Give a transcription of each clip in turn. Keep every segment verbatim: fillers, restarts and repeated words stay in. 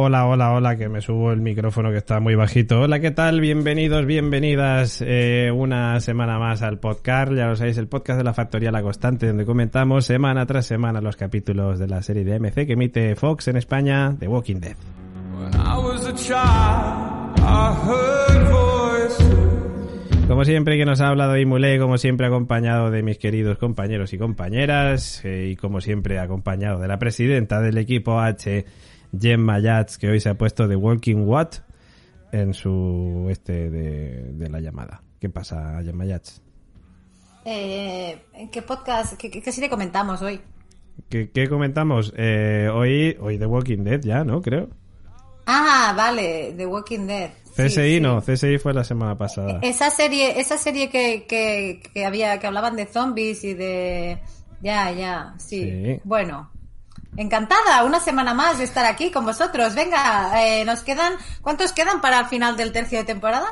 hola, hola, hola, que me subo el micrófono que está muy bajito. Hola, ¿qué tal? Bienvenidos, bienvenidas eh, una semana más al podcast. Ya lo sabéis, el podcast de la Factoría La Constante, donde comentamos semana tras semana los capítulos de la serie de A M C que emite Fox en España, The Walking Dead. Como siempre, que nos ha hablado Imule, como siempre acompañado de mis queridos compañeros y compañeras, eh, y como siempre acompañado de la presidenta del equipo H, Gemma Yats, que hoy se ha puesto The Walking What en su este de, de la llamada. ¿Qué pasa, Gemma Yats? Eh, ¿En qué podcast, qué, qué serie comentamos hoy? ¿Qué, qué comentamos? Eh, hoy, hoy The Walking Dead ya, ¿no? Creo. Ah, vale, The Walking Dead. C S I sí, no, sí. C S I fue la semana pasada. Esa serie, esa serie que, que, que había, que hablaban de zombies y de... Ya, ya, sí. Sí. Bueno, encantada, una semana más de estar aquí con vosotros. Venga, eh, nos quedan... ¿Cuántos quedan para el final del tercio de temporada?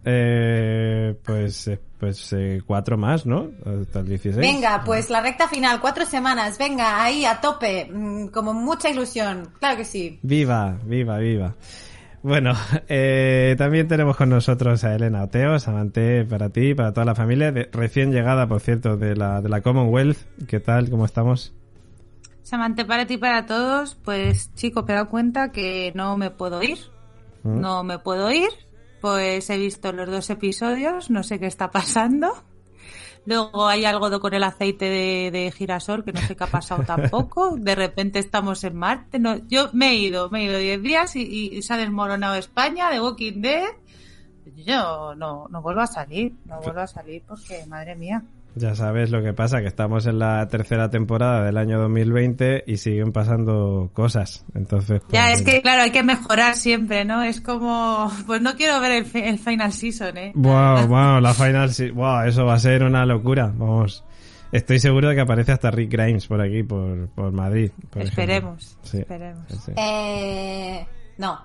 Eh, pues eh, pues eh, cuatro más, ¿no? Hasta el dieciséis. Venga, pues la recta final, cuatro semanas. Venga, ahí a tope, mm, como mucha ilusión. Claro que sí. Viva, viva, viva. Bueno, eh, también tenemos con nosotros a Elena Oteo, Samante, para ti, para toda la familia, de, recién llegada, por cierto, de la, de la Commonwealth. ¿Qué tal? ¿Cómo estamos? Samante, para ti, para todos. Pues, chicos, me he dado cuenta que no me puedo ir. ¿Mm? No me puedo ir. Pues he visto los dos episodios, no sé qué está pasando. Luego hay algo de, con el aceite de, de girasol que no sé qué ha pasado tampoco. De repente estamos en Marte. No, yo me he ido, me he ido diez días y, y se ha desmoronado España, de Walking Dead. Yo no, no vuelvo a salir, no vuelvo a salir porque, madre mía. Ya sabes lo que pasa, que estamos en la tercera temporada del año dos mil veinte y siguen pasando cosas. Entonces, pues, ya, es que claro, hay que mejorar siempre, ¿no? Es como, pues no quiero ver el, el final season, ¿eh? Wow, wow, la final season, wow, eso va a ser una locura, vamos. Estoy seguro de que aparece hasta Rick Grimes por aquí, por, por Madrid. Por esperemos, sí, esperemos. Sí, sí. Eh, no.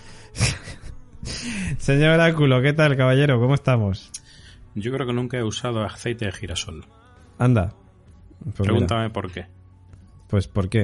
Señor Oráculo, ¿qué tal, caballero? ¿Cómo estamos? Yo creo que nunca he usado aceite de girasol. Anda. Pues pregúntame mira. Por qué. Pues, ¿por qué?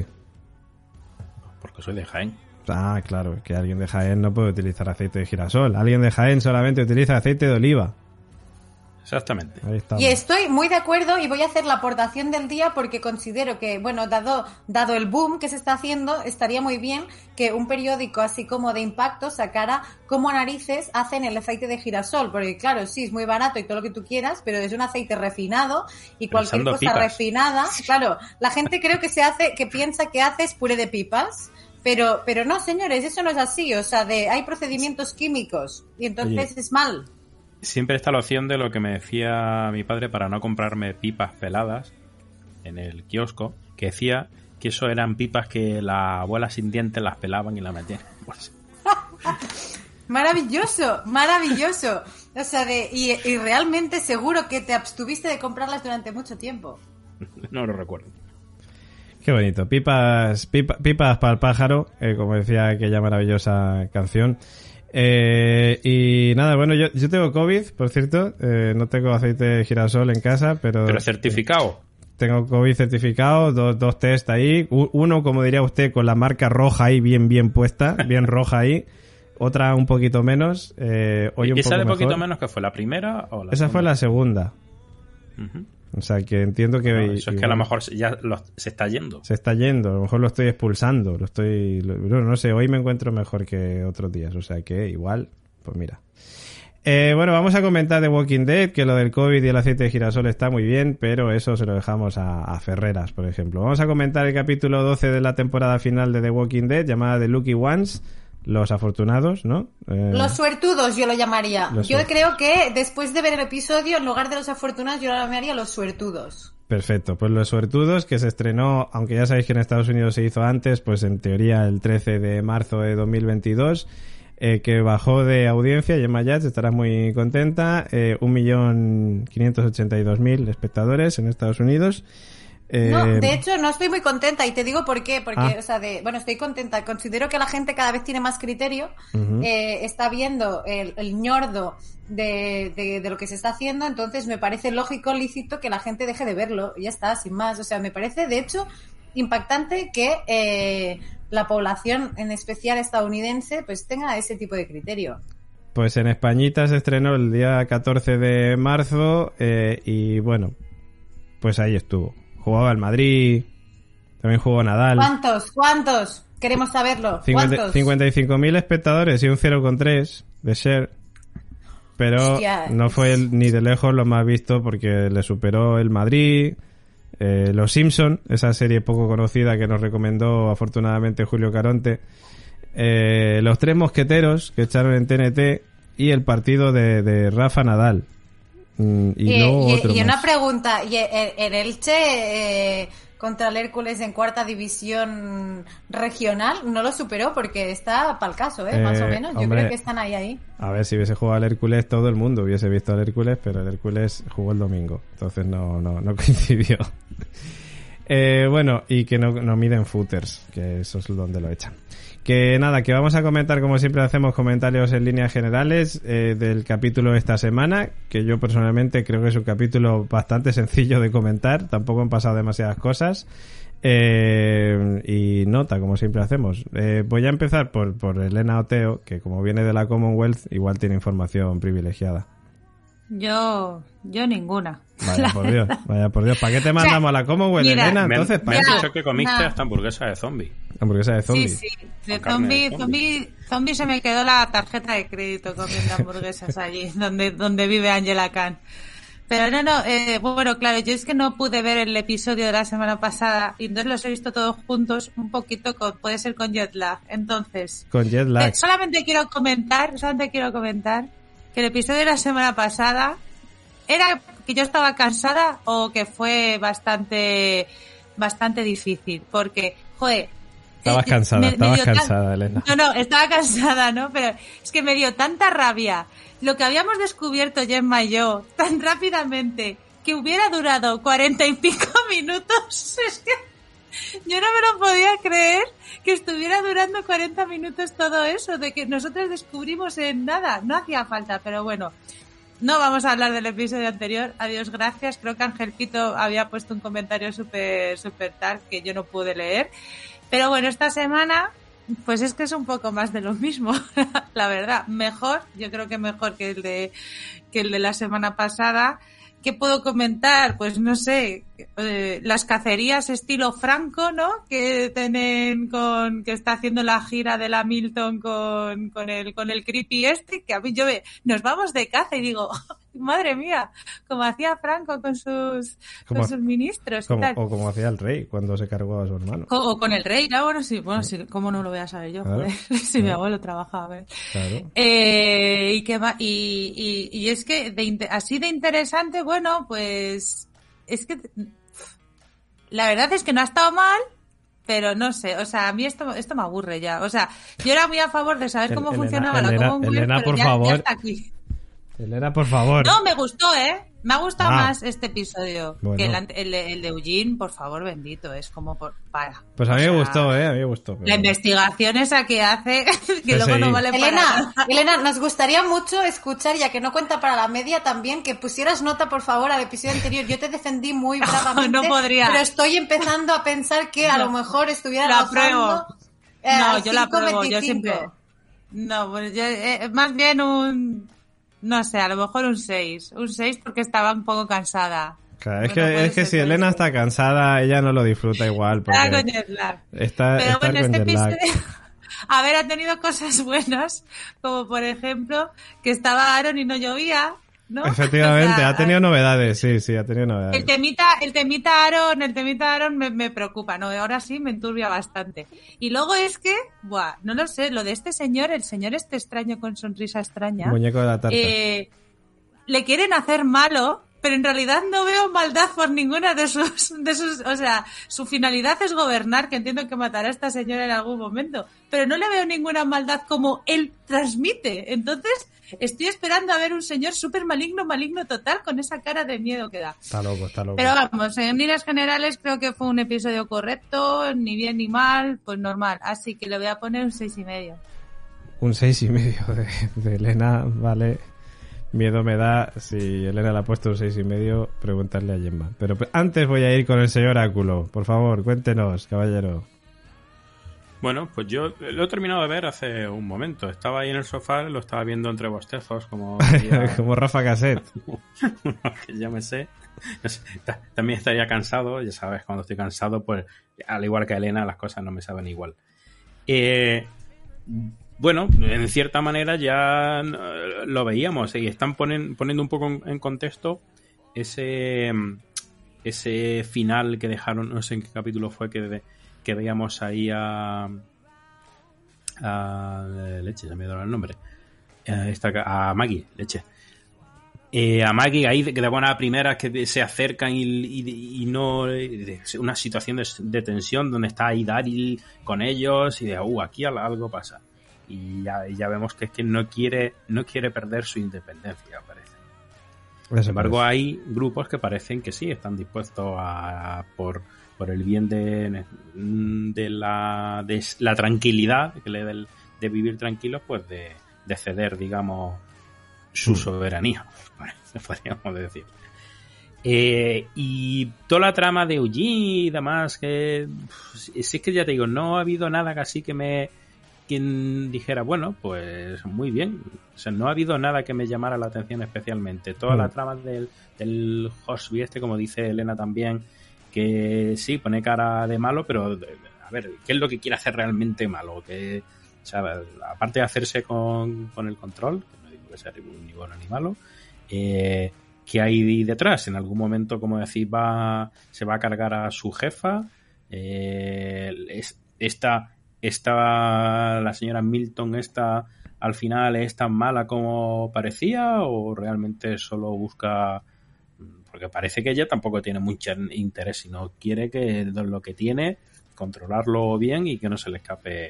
Porque soy de Jaén. Ah, claro, que alguien de Jaén no puede utilizar aceite de girasol. Alguien de Jaén solamente utiliza aceite de oliva. Exactamente. Ahí estamos. Y estoy muy de acuerdo y voy a hacer la aportación del día porque considero que, bueno, dado dado el boom que se está haciendo, estaría muy bien que un periódico así como de impacto sacara cómo narices hacen el aceite de girasol, porque claro, sí, es muy barato y todo lo que tú quieras, pero es un aceite refinado y cualquier Pensando cosa pipas. refinada, claro, la gente creo que se hace, que piensa que haces puré de pipas. Pero pero no, señores, eso no es así, o sea, de hay procedimientos químicos y entonces Oye. es mal. Siempre está la opción de lo que me decía mi padre para no comprarme pipas peladas en el kiosco, que decía que eso eran pipas que la abuela sin dientes las pelaban y las metían. Pues... Maravilloso, maravilloso. O sea, de, y, y realmente seguro que te abstuviste de comprarlas durante mucho tiempo. No lo recuerdo. Qué bonito. Pipas, pipa, pipas para el pájaro, eh, como decía aquella maravillosa canción. Eh, y nada, bueno, yo, yo tengo COVID, por cierto, eh, no tengo aceite de girasol en casa, pero... ¿Pero certificado? Tengo COVID certificado, dos, dos test ahí, uno, como diría usted, con la marca roja ahí bien, bien puesta, bien roja ahí, otra un poquito menos, eh, hoy un ¿Y esa poco de mejor. poquito menos que fue, la primera o la Esa segunda? fue la segunda. Uh-huh. O sea, que entiendo que... No, hoy, eso es que a lo mejor ya lo, se está yendo. Se está yendo, a lo mejor lo estoy expulsando, lo estoy... Lo, no sé, hoy me encuentro mejor que otros días, o sea que igual, pues mira. Eh, bueno, vamos a comentar de Walking Dead, que lo del COVID y el aceite de girasol está muy bien, pero eso se lo dejamos a, a Ferreras, por ejemplo. Vamos a comentar el capítulo doce de la temporada final de The Walking Dead, llamada The Lucky Ones, los afortunados, ¿no? Eh... Los suertudos yo lo llamaría. Los yo suer... creo que después de ver el episodio, en lugar de los afortunados, yo lo llamaría los suertudos. Perfecto, pues Los Suertudos, que se estrenó, aunque ya sabéis que en Estados Unidos se hizo antes, pues en teoría el trece de marzo de dos mil veintidós, eh, que bajó de audiencia, Gemma Yats, estarás muy contenta, eh, un millón quinientos ochenta y dos mil espectadores en Estados Unidos. Eh... No, de hecho no estoy muy contenta y te digo por qué, porque, ah. o sea, de, bueno, estoy contenta, considero que la gente cada vez tiene más criterio, uh-huh. eh, está viendo el, el ñordo de, de, de lo que se está haciendo, entonces me parece lógico, lícito que la gente deje de verlo, y ya está, sin más, o sea, me parece de hecho impactante que eh, la población, en especial estadounidense, pues tenga ese tipo de criterio. Pues en Españita se estrenó el día catorce de marzo eh, y bueno, pues ahí estuvo. Jugaba el Madrid, también jugó Nadal. ¿Cuántos? ¿Cuántos? Queremos saberlo. ¿Cuántos? cincuenta y cinco mil espectadores y un cero coma tres de share. Pero Hostia. no fue el, ni de lejos lo más visto porque le superó el Madrid, eh, Los Simpson, esa serie poco conocida que nos recomendó afortunadamente Julio Caronte, eh, Los Tres Mosqueteros que echaron en T N T y el partido de, de Rafa Nadal. Mm, y, y, luego y, otro y una más. pregunta, ¿y el, el Elche eh, contra el Hércules en cuarta división regional no lo superó? Porque está para el caso, ¿eh? Eh, Más o menos. Yo hombre, creo que están ahí, ahí. A ver, si hubiese jugado al Hércules, todo el mundo hubiese visto al Hércules, pero el Hércules jugó el domingo, entonces no, no, no coincidió. eh, bueno, y que no, no miden footers, que eso es donde lo echan. Que nada, que vamos a comentar, como siempre hacemos, comentarios en líneas generales eh, del capítulo de esta semana, que yo personalmente creo que es un capítulo bastante sencillo de comentar, tampoco han pasado demasiadas cosas. Eh, y nota, como siempre hacemos. Eh, voy a empezar por, por Elena Oteo, que como viene de la Commonwealth, igual tiene información privilegiada. Yo, yo ninguna. Vaya por Dios, vaya por Dios. ¿Para qué te mandamos o sea, a la Commonwealth, mira, Elena? Entonces, me, me has dicho que comiste nah. hasta hamburguesa de zombie. Hamburguesa de zombie. Sí, sí. De zombie, de zombie, zombie se me quedó la tarjeta de crédito comiendo hamburguesas allí, donde, donde vive Angela Khan. Pero no, no, eh, bueno, claro, yo es que no pude ver el episodio de la semana pasada y entonces los he visto todos juntos, un poquito, con, puede ser con jet lag. Entonces, con jet lag. Eh, solamente quiero comentar, solamente quiero comentar que el episodio de la semana pasada era que yo estaba cansada o que fue bastante, bastante difícil, porque, joder, estabas cansada, me, estabas me cansada, tan... Elena. No, no, estaba cansada, ¿no? Pero es que me dio tanta rabia lo que habíamos descubierto Gemma y yo tan rápidamente que hubiera durado cuarenta y pico minutos. Es que yo no me lo podía creer que estuviera durando cuarenta minutos todo eso, de que nosotros descubrimos en nada. No hacía falta, pero bueno. No vamos a hablar del episodio anterior. Adiós, gracias. Creo que Ángel Pito había puesto un comentario súper, súper tal que yo no pude leer. Pero bueno, esta semana, pues es que es un poco más de lo mismo, la verdad. Mejor, yo creo que mejor que el de, que el de la semana pasada. ¿Qué puedo comentar? Pues no sé, eh, las cacerías estilo Franco, ¿no? Que tienen con, que está haciendo la gira de la Milton con, con el, con el creepy este, que a mí yo ve, nos vamos de caza y digo, madre mía, como hacía Franco con sus, como, con sus ministros como, y tal. O como hacía el rey cuando se cargó a su hermano. O, o con el rey, ¿no? Bueno, sí, bueno, sí, ¿cómo no lo voy a saber yo? Claro, joder, si claro. Mi abuelo trabajaba, ¿eh? Claro. Eh, y que va, y, y, y es que de, así de interesante, bueno, pues, es que, la verdad es que no ha estado mal, pero no sé, o sea, a mí esto, esto me aburre ya. O sea, yo era muy a favor de saber cómo Elena, funcionaba Elena, la Commonwealth, Elena, pero por ya, favor. ya está aquí. Elena, por favor. No, me gustó, ¿eh? Me ha gustado ah. más este episodio bueno. que el, el, el de Eugene, por favor, bendito. Es como por... Para. Pues a mí o sea, me gustó, ¿eh? A mí me gustó. Pero... La investigación esa que hace, que luego sí. no vale para Elena, nada. Elena, nos gustaría mucho escuchar, ya que no cuenta para la media también, que pusieras nota, por favor, al episodio anterior. Yo te defendí muy bravamente, no podría. pero estoy empezando a pensar que a lo mejor estuviera la bajando... Eh, no, yo la apruebo, yo siempre... No, pues yo, eh, más bien un... No sé, a lo mejor un seis. Un seis porque estaba un poco cansada. Claro, es bueno, que, es que si Elena está cansada, ella no lo disfruta igual. Porque está con jet lag. Está, Pero está bueno, con este jet lag. episodio... A ver, ha tenido cosas buenas, como por ejemplo, que estaba Aaron y no llovía, ¿no? Efectivamente, o sea, ha tenido novedades, sí, sí, ha tenido novedades. El temita, el temita Aaron, el temita Aaron me, me preocupa, ¿no? Ahora sí me enturbia bastante. Y luego es que, buah, no lo sé, lo de este señor, el señor este extraño con sonrisa extraña. Muñeco de la tarta. Eh, le quieren hacer malo, pero en realidad no veo maldad por ninguna de sus, de sus, o sea, su finalidad es gobernar, que entiendo que matará a esta señora en algún momento, pero no le veo ninguna maldad como él transmite. Entonces, estoy esperando a ver un señor súper maligno, maligno total, con esa cara de miedo que da. Está loco, está loco. Pero vamos, en líneas generales creo que fue un episodio correcto, ni bien ni mal, pues normal. Así que le voy a poner un seis y medio. Un seis y medio de, de Elena, vale. Miedo me da, si Elena le ha puesto un seis y medio, preguntarle a Gemma. Pero antes voy a ir con el señor Oráculo. Por favor, cuéntenos, caballero. Bueno, pues yo lo he terminado de ver hace un momento. Estaba ahí en el sofá, lo estaba viendo entre bostezos, como... como Rafa Cassette. que ya me sé. También estaría cansado, ya sabes, cuando estoy cansado, pues al igual que Elena, las cosas no me saben igual. Eh, bueno, en cierta manera ya lo veíamos y están ponen, poniendo un poco en contexto ese, ese final que dejaron, no sé en qué capítulo fue que... De, que veíamos ahí a, a leche, ya me he dado el nombre, a, esta, a Maggie, leche, eh, a Maggie ahí de, de buenas primeras que se acercan y, y, y no, una situación de, de tensión donde está ahí Daryl con ellos y de, uh, aquí algo pasa y ya, ya vemos que es que no quiere, no quiere perder su independencia, parece. Sin embargo, hay grupos que parecen que sí, están dispuestos a, por por el bien de, de, la, de la tranquilidad que le de, de vivir tranquilos, pues de, de ceder, digamos, su soberanía, podríamos decir. Eh, y toda la trama de Eugene y demás, que si es que ya te digo, no ha habido nada casi que me quien dijera, bueno, pues muy bien. O sea, no ha habido nada que me llamara la atención especialmente. Toda mm. la trama del, del Hosby este, como dice Elena también, que sí, pone cara de malo, pero a ver, ¿qué es lo que quiere hacer realmente malo? Que, o sea, aparte de hacerse con, con el control, que no digo que sea ni bueno ni malo, eh, ¿qué hay detrás? En algún momento, como decís, va, se va a cargar a su jefa, eh, es, esta, esta, la señora Milton esta, al final es tan mala como parecía, o realmente solo busca... Porque parece que ella tampoco tiene mucho interés, sino quiere que lo que tiene, controlarlo bien y que no se le escape.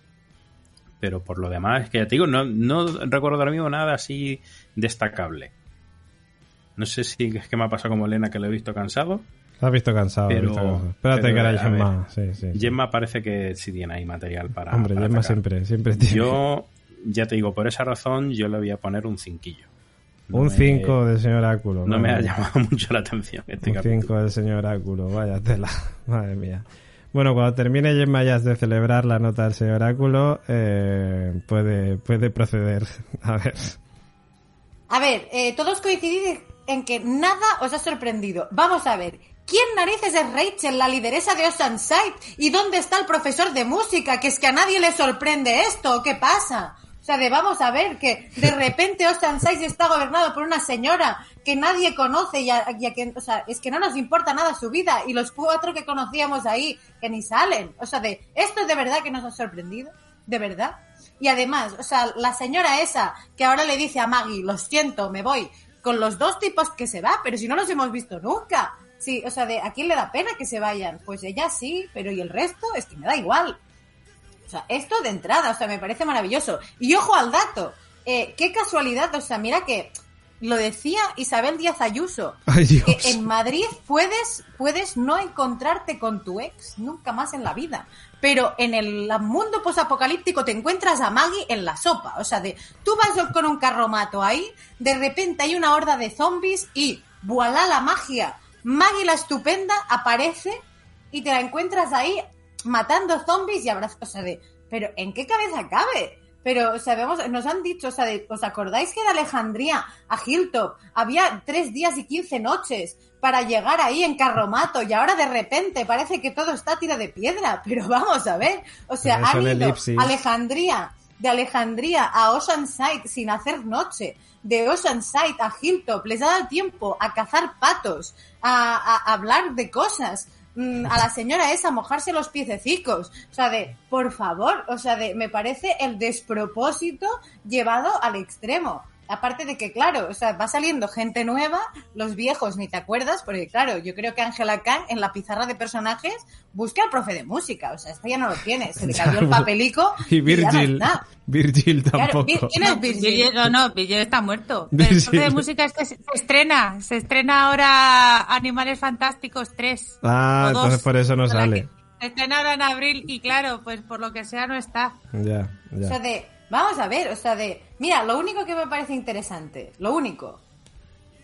Pero por lo demás, es que ya te digo, no, no recuerdo ahora mismo nada así destacable. No sé si es que me ha pasado como Elena, que lo he visto cansado. Lo has visto cansado. Pero, visto cansado. Espérate pero, que era Gemma. Sí, sí, sí. Gemma parece que sí tiene ahí material para. Hombre, para Gemma atacar. siempre, siempre tiene. Yo, ya te digo, por esa razón, yo le voy a poner un cinquillo. No un cinco del señor Oráculo. No me ha llamado mucho la atención este Un cinco del señor Oráculo, vaya tela. Madre mía. Bueno, cuando termine Gemma ya de celebrar la nota del señor Oráculo, eh, puede, puede proceder. A ver. A ver, eh, todos coincidís en que nada os ha sorprendido. Vamos a ver. ¿Quién narices es Rachel, la lideresa de Oceanside? ¿Y dónde está el profesor de música? ¿Que es que a nadie le sorprende esto? ¿Qué pasa? O sea, de vamos a ver que de repente Oceanside está gobernado por una señora que nadie conoce y a, y a que, o sea, es que no nos importa nada su vida y los cuatro que conocíamos ahí que ni salen. O sea, de esto de verdad que nos ha sorprendido, de verdad. Y además, o sea, la señora esa que ahora le dice a Maggie, lo siento, me voy, con los dos tipos que se va, pero si no los hemos visto nunca. Sí, o sea, de ¿a quién le da pena que se vayan? Pues ella sí, pero ¿y el resto? Es que me da igual. O sea, esto de entrada, o sea, me parece maravilloso. Y ojo al dato, eh, qué casualidad, o sea, mira que lo decía Isabel Díaz Ayuso, Ay, Dios. que en Madrid puedes, puedes no encontrarte con tu ex nunca más en la vida, pero en el mundo posapocalíptico te encuentras a Maggie en la sopa, o sea, de tú vas con un carromato ahí, de repente hay una horda de zombies y ¡voilá la magia! Maggie la estupenda aparece y te la encuentras ahí matando zombies y abrazos, o sea, de, pero ¿en qué cabeza cabe? Pero, o sea, vemos, nos han dicho, o sea, de, ¿os acordáis que de Alejandría a Hilltop había tres días y quince noches para llegar ahí en carromato y ahora de repente parece que todo está a tiro de piedra? Pero vamos a ver, o sea, han ido elipsis. Alejandría, de Alejandría a Oceanside sin hacer noche, de Oceanside a Hilltop, les ha dado tiempo a cazar patos, a, a, a hablar de cosas, a la señora esa mojarse los piececicos, o sea, de, por favor, o sea, de, me parece el despropósito llevado al extremo. Aparte de que, claro, o sea, va saliendo gente nueva, los viejos ni te acuerdas, porque claro, yo creo que Angela Kang en la pizarra de personajes busca al profe de música, o sea, esto ya no lo tiene, se le cayó el papelico y Virgil, y ya no Virgil tampoco. Claro, ¿quién es Virgil? Virgil? No, no, Virgil está muerto. Virgil. El profe de música es que se estrena, se estrena ahora Animales Fantásticos tres. Ah, entonces por eso no sale. Se estrena ahora en abril y claro, pues por lo que sea no está. Ya, ya. O sea, de... Vamos a ver, o sea, de... Mira, lo único que me parece interesante, lo único,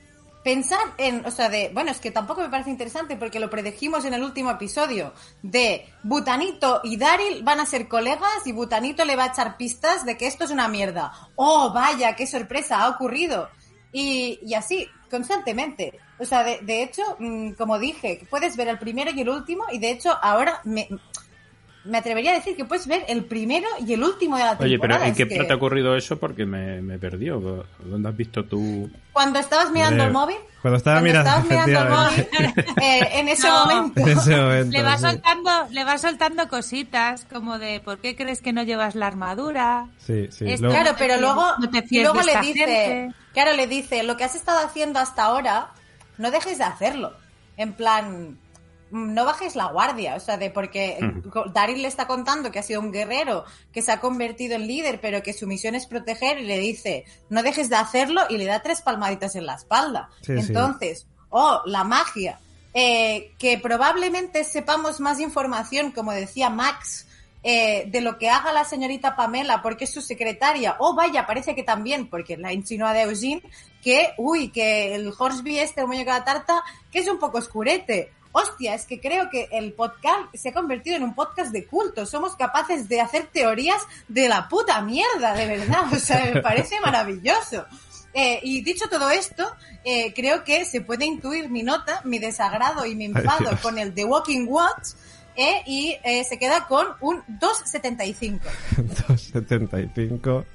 pensar en, o sea, de, bueno, es que tampoco me parece interesante porque lo predijimos en el último episodio, de Butanito y Daryl van a ser colegas y Butanito le va a echar pistas de que esto es una mierda. ¡Oh, vaya, qué sorpresa, ha ocurrido! Y, y así, constantemente. O sea, de, de hecho, como dije, puedes ver el primero y el último, y de hecho ahora me, me atrevería a decir que puedes ver el primero y el último de la temporada. Oye, pero ¿en qué que... parte ha ocurrido eso? Porque me, me perdió. ¿Dónde has visto tú? Cuando estabas mirando Hombre, el móvil. Cuando estaba Cuando mirando, estabas mirando el móvil, eh, en ese No. momento. En ese momento, Le va sí. soltando, le va soltando cositas como de ¿por qué crees que no llevas la armadura? Sí, sí. Es Luego- Claro, No te pero fíes- luego, no te y fíes luego de le esta dice, gente. claro, le dice, lo que has estado haciendo hasta ahora, no dejes de hacerlo. En plan, no bajes la guardia, o sea, de porque Ujú. Daryl le está contando que ha sido un guerrero, que se ha convertido en líder, pero que su misión es proteger, y le dice, no dejes de hacerlo, y le da tres palmaditas en la espalda. Sí, sí. Entonces, oh, la magia. Eh, que probablemente sepamos más información, como decía Max, eh, de lo que haga la señorita Pamela, porque es su secretaria. Oh, vaya, parece que también, porque la insinúa de Eugene, que, uy, que el Horsby este, el muñeco de la tarta, que es un poco oscurete. Hostia, es que creo que el podcast se ha convertido en un podcast de culto. Somos capaces de hacer teorías de la puta mierda, de verdad. O sea, me parece maravilloso. Eh, y dicho todo esto, eh, creo que se puede intuir mi nota, mi desagrado y mi enfado Dios. con el The Walking Watch, eh, y eh, se queda con un dos setenta y cinco. dos setenta y cinco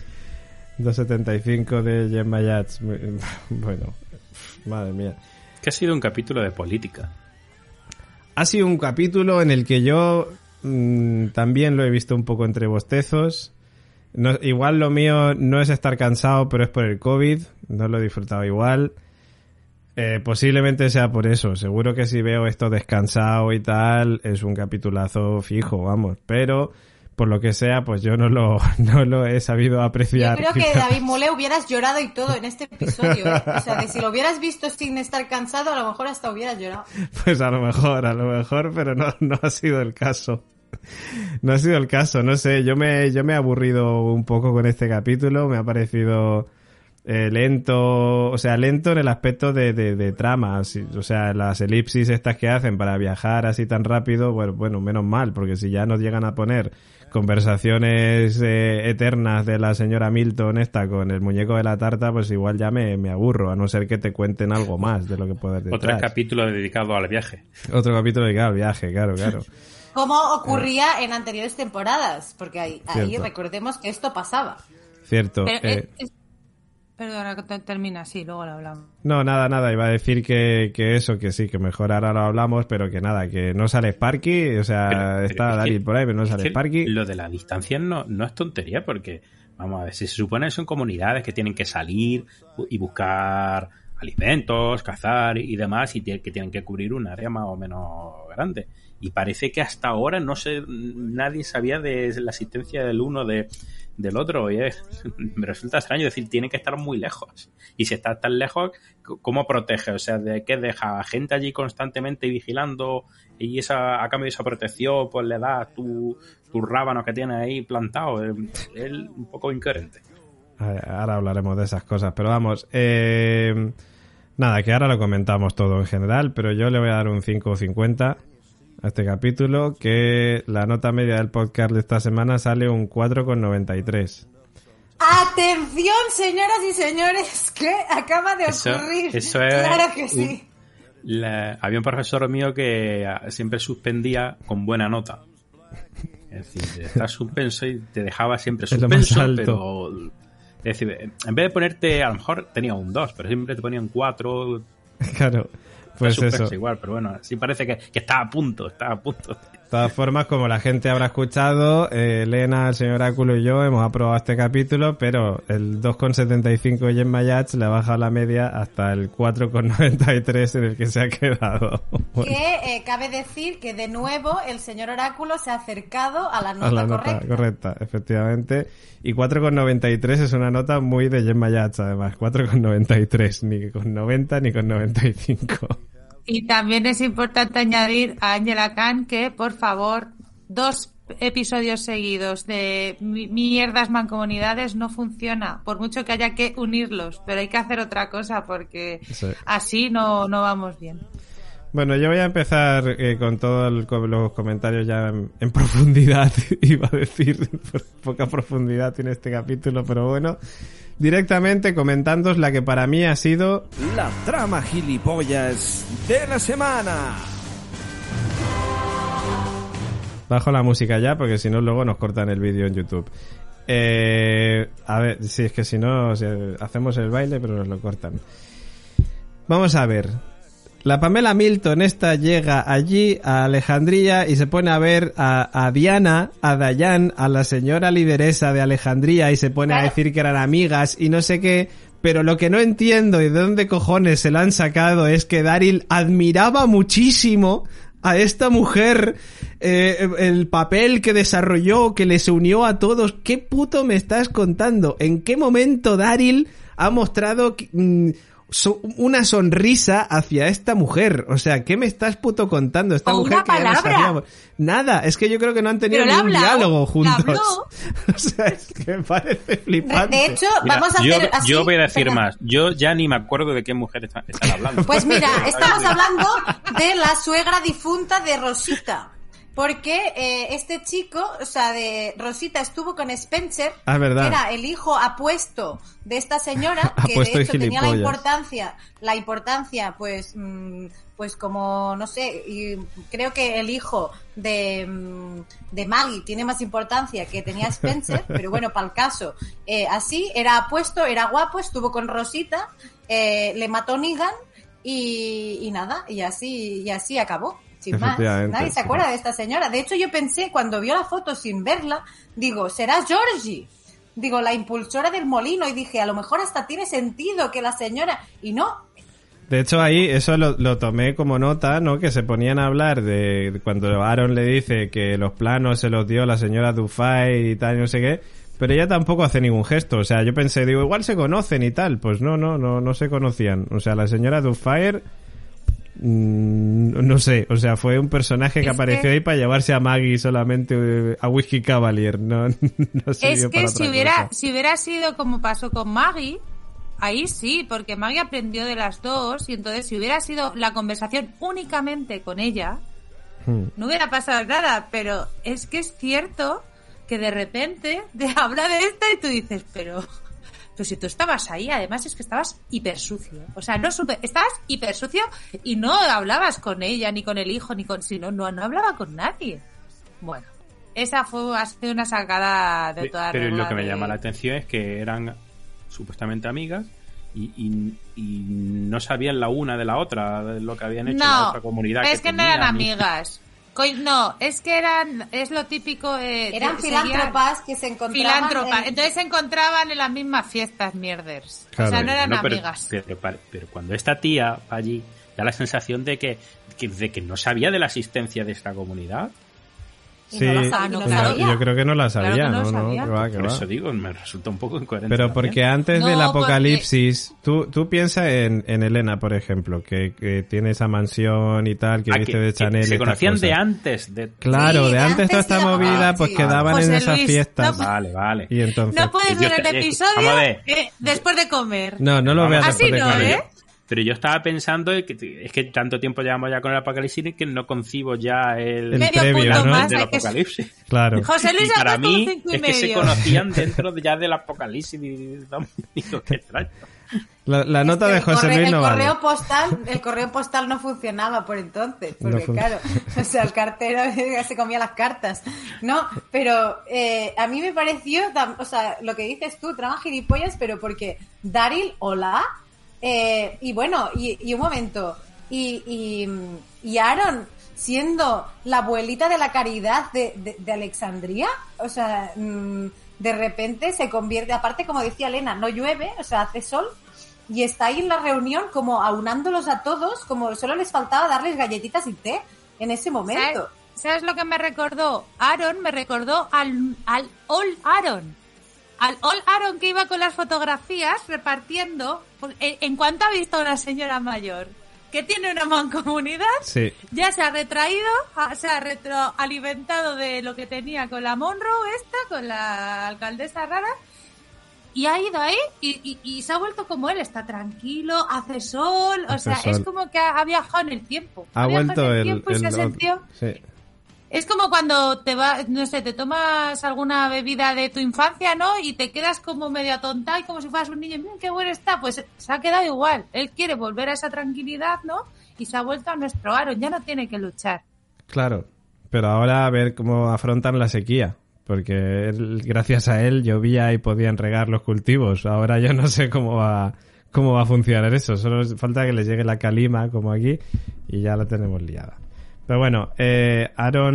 dos setenta y cinco de Gemma Yats. Bueno, madre mía. Que ha sido un capítulo de política. Ha sido un capítulo en el que yo mmm, también lo he visto un poco entre bostezos. No, igual lo mío no es estar cansado, pero es por el COVID. No lo he disfrutado igual. Eh, posiblemente sea por eso. Seguro que si veo esto descansado y tal, es un capitulazo fijo, vamos. Pero, por lo que sea, pues yo no lo, no lo he sabido Yo apreciar. creo que quizás. David Mole hubieras llorado y todo en este episodio. ¿eh? O sea, de si lo hubieras visto sin estar cansado, a lo mejor hasta hubieras llorado. Pues a lo mejor, a lo mejor, pero no, no ha sido el caso. No ha sido el caso, no sé, yo me, yo me he aburrido un poco con este capítulo, me ha parecido eh, lento, o sea, lento en el aspecto de, de, de trama, así, o sea, las elipsis estas que hacen para viajar así tan rápido, bueno, bueno menos mal, porque si ya nos llegan a poner conversaciones eh, eternas de la señora Milton esta con el muñeco de la tarta, pues igual ya me, me aburro, a no ser que te cuenten algo más de lo que puedas detrás. Otro capítulo dedicado al viaje. Otro capítulo dedicado al viaje, claro, claro. Como ocurría en anteriores temporadas, porque ahí, ahí Cierto. recordemos que esto pasaba. Cierto. Pero eh, es- es- Perdona, que te- termina, sí, luego lo hablamos. No, nada, nada. Iba a decir que, que eso, que sí, que mejor ahora lo hablamos, pero que nada, que no sale Sparky. O sea, Pero- pero está es Daryl que- por ahí, pero no es sale que Sparky. Lo de la distancia no, no es tontería, porque, vamos a ver, si se supone que son comunidades que tienen que salir y buscar alimentos, cazar y demás, y tie- que tienen que cubrir un área más o menos grande. Y parece que hasta ahora no sé, nadie sabía de la existencia del uno de, del otro. Y es, me resulta extraño decir, tiene que estar muy lejos. Y si está tan lejos, ¿cómo protege? O sea, ¿de qué deja a gente allí constantemente vigilando? Y esa, a cambio de esa protección, pues le das tu, tu rábano que tienes ahí plantado. Es, es un poco incoherente. Ahora hablaremos de esas cosas, pero vamos. Eh, nada, que ahora lo comentamos todo en general, pero yo le voy a dar un cinco cincuenta a este capítulo, que la nota media del podcast de esta semana sale un cuatro coma noventa y tres. ¡Atención, señoras y señores! ¿Qué acaba de Eso- ocurrir? eso es Claro que sí. La- había un profesor mío que ah, siempre suspendía con buena nota. Es decir, estás suspenso y te dejaba siempre Es lo más suspenso, alto. pero... Es decir, en vez de ponerte, a lo mejor tenía un dos, pero siempre te ponían cuatro. Claro, pues suspenso eso. igual, pero bueno, sí parece que, que está a punto, está a punto. De todas formas, como la gente habrá escuchado, eh, Elena, el señor Oráculo y yo hemos aprobado este capítulo, pero el dos coma setenta y cinco de Gemma Yats le ha bajado la media hasta el cuatro coma noventa y tres en el que se ha quedado. Bueno, Que eh, cabe decir que de nuevo el señor Oráculo se ha acercado a la nota, a la nota correcta. correcta, efectivamente. Y cuatro coma noventa y tres es una nota muy de Gemma Yats, además. cuatro coma noventa y tres, ni con noventa ni con noventa y cinco. Y también es importante añadir a Angela Khan que, por favor, dos episodios seguidos de mierdas mancomunidades no funciona, por mucho que haya que unirlos, pero hay que hacer otra cosa porque sí. así no, no vamos bien. Bueno, yo voy a empezar eh, con todos los comentarios ya en, en profundidad, iba a decir, poca profundidad tiene este capítulo, pero bueno, directamente comentándoos la que para mí ha sido la trama gilipollas de la semana. Bajo la música ya, porque si no luego nos cortan el vídeo en YouTube. Eh, a ver, si es que si no, o sea, hacemos el baile, pero nos lo cortan. Vamos a ver. La Pamela Milton esta llega allí a Alejandría y se pone a ver a, a Diana, a Dayan, a la señora lideresa de Alejandría y se pone a decir que eran amigas y no sé qué, pero lo que no entiendo y de dónde cojones se la han sacado es que Daryl admiraba muchísimo a esta mujer, eh, el papel que desarrolló, que les unió a todos. ¿Qué puto me estás contando? ¿En qué momento Daryl ha mostrado mmm, So, una sonrisa hacia esta mujer? O sea, ¿qué me estás puto contando? Esta o mujer una que ya no sabíamos. Nada, es que yo creo que no han tenido ni un hablado, diálogo juntos. O sea, es que me parece flipante. De hecho, mira, vamos a hacer yo, así. Yo voy a decir Venga. más. Yo ya ni me acuerdo de qué mujer están, están hablando. Pues mira, estamos hablando de la suegra difunta de Rosita. Porque eh, este chico, o sea, de Rosita estuvo con Spencer, ah, ¿verdad? que era el hijo apuesto de esta señora, que de hecho tenía la importancia, la importancia, pues, mmm, pues como, no sé, y creo que el hijo de, mmm, de Maggie tiene más importancia que tenía Spencer, pero bueno, para el caso, eh, así, era apuesto, era guapo, estuvo con Rosita, eh, le mató Negan y, y nada, y así, y así acabó. Sin más, nadie se acuerda de esta señora. De hecho, yo pensé, cuando vio la foto sin verla, digo, será Georgie, digo, la impulsora del molino, y dije, a lo mejor hasta tiene sentido que la señora, y no. De hecho, ahí eso lo, lo tomé como nota, ¿no? Que se ponían a hablar de, de cuando Aaron le dice que los planos se los dio la señora Dufay y tal, no sé qué, pero ella tampoco hace ningún gesto. O sea, yo pensé, digo, igual se conocen y tal. Pues no, no, no, no se conocían. O sea, la señora Dufay, no sé, o sea, fue un personaje que es apareció que... ahí para llevarse a Maggie solamente, a Whiskey Cavalier, no, no es que si hubiera, si hubiera sido como pasó con Maggie, ahí sí, porque Maggie aprendió de las dos, y entonces si hubiera sido la conversación únicamente con ella, hmm. no hubiera pasado nada. Pero es que es cierto que de repente te habla de esta y tú dices, pero... Pero si tú estabas ahí, además es que estabas hiper sucio. O sea, no super, estabas hiper sucio y no hablabas con ella, ni con el hijo, ni con... Sino, no, no hablaba con nadie. Bueno, esa fue ha sido una sacada de toda Pero regla lo que me de... llama la atención es que eran supuestamente amigas y, y, y no sabían la una de la otra, de lo que habían hecho no, en la otra comunidad. Es que, que no eran amigas. No, es que eran, es lo típico. Eh, eran de, filántropas que se encontraban. Filántropas, en... entonces se encontraban en las mismas fiestas mierders. Claro. O sea, no eran no, pero, amigas. Pero, pero, pero cuando esta tía va allí, da la sensación de que, que, de que no sabía de la existencia de esta comunidad. Sí, no la, no no, yo creo que no la sabía, claro no, no, sabía. no, que va, que por va. eso digo, me resulta un poco incoherente. Pero porque antes no, del apocalipsis, porque... tú, tú piensas en, en Elena, por ejemplo, que, que tiene esa mansión y tal, que ah, viste que, de Chanel. Se y conocían cosas. de antes. De... Claro, sí, de, de antes toda esta movida, ah, pues sí, quedaban José en esas Luis, fiestas. No, vale, vale. Y entonces, no puedes ver el episodio eh, después de comer. No, no lo veas Así después no, de comer. ¿eh? Pero yo estaba pensando que es que tanto tiempo llevamos ya con el apocalipsis que no concibo ya el, el medio previo, punto ¿no? más del apocalipsis. Que... Claro. José Luis, y para mí y es medio. que se conocían dentro de ya del apocalipsis. Y digo, qué extraño. La, la nota es de José corre, Luis no el vale. correo postal, el correo postal no funcionaba por entonces, porque no claro, o sea, el cartero se comía las cartas, no, pero eh, a mí me pareció, o sea, lo que dices tú, trama gilipollas, pero porque Daryl, hola, eh, y bueno, y, y un momento, y, y, y Aaron siendo la abuelita de la caridad de, de, de Alexandria, o sea, mmm, de repente se convierte, aparte como decía Elena, no llueve, o sea, hace sol, y está ahí en la reunión como aunándolos a todos, como solo les faltaba darles galletitas y té en ese momento. ¿Sabes, ¿sabes lo que me recordó? Aaron me recordó al, al All Aaron. Al All Aaron que iba con las fotografías repartiendo. En, en cuanto ha visto a una señora mayor que tiene una mancomunidad, Sí. ya se ha retraído, ha- se ha retroalimentado de lo que tenía con la Monroe esta, con la alcaldesa rara, y ha ido ahí y, y, y se ha vuelto como él, está tranquilo, hace sol, o Hace sea, sol. es como que ha, ha viajado en el tiempo. Ha viajado vuelto en el... tiempo y se ha el- sentido... sí. Es como cuando te va, no sé, te tomas alguna bebida de tu infancia, ¿no? Y te quedas como medio atontado y como si fueras un niño, mira qué bueno está, pues se ha quedado igual. Él quiere volver a esa tranquilidad, ¿no? Y se ha vuelto a nuestro Aaron, ya no tiene que luchar. Claro, pero ahora a ver cómo afrontan la sequía, porque él- gracias a él llovía y podían regar los cultivos. Ahora yo no sé cómo va cómo va a funcionar eso, solo falta que le llegue la calima como aquí y ya la tenemos liada. Pero bueno, eh,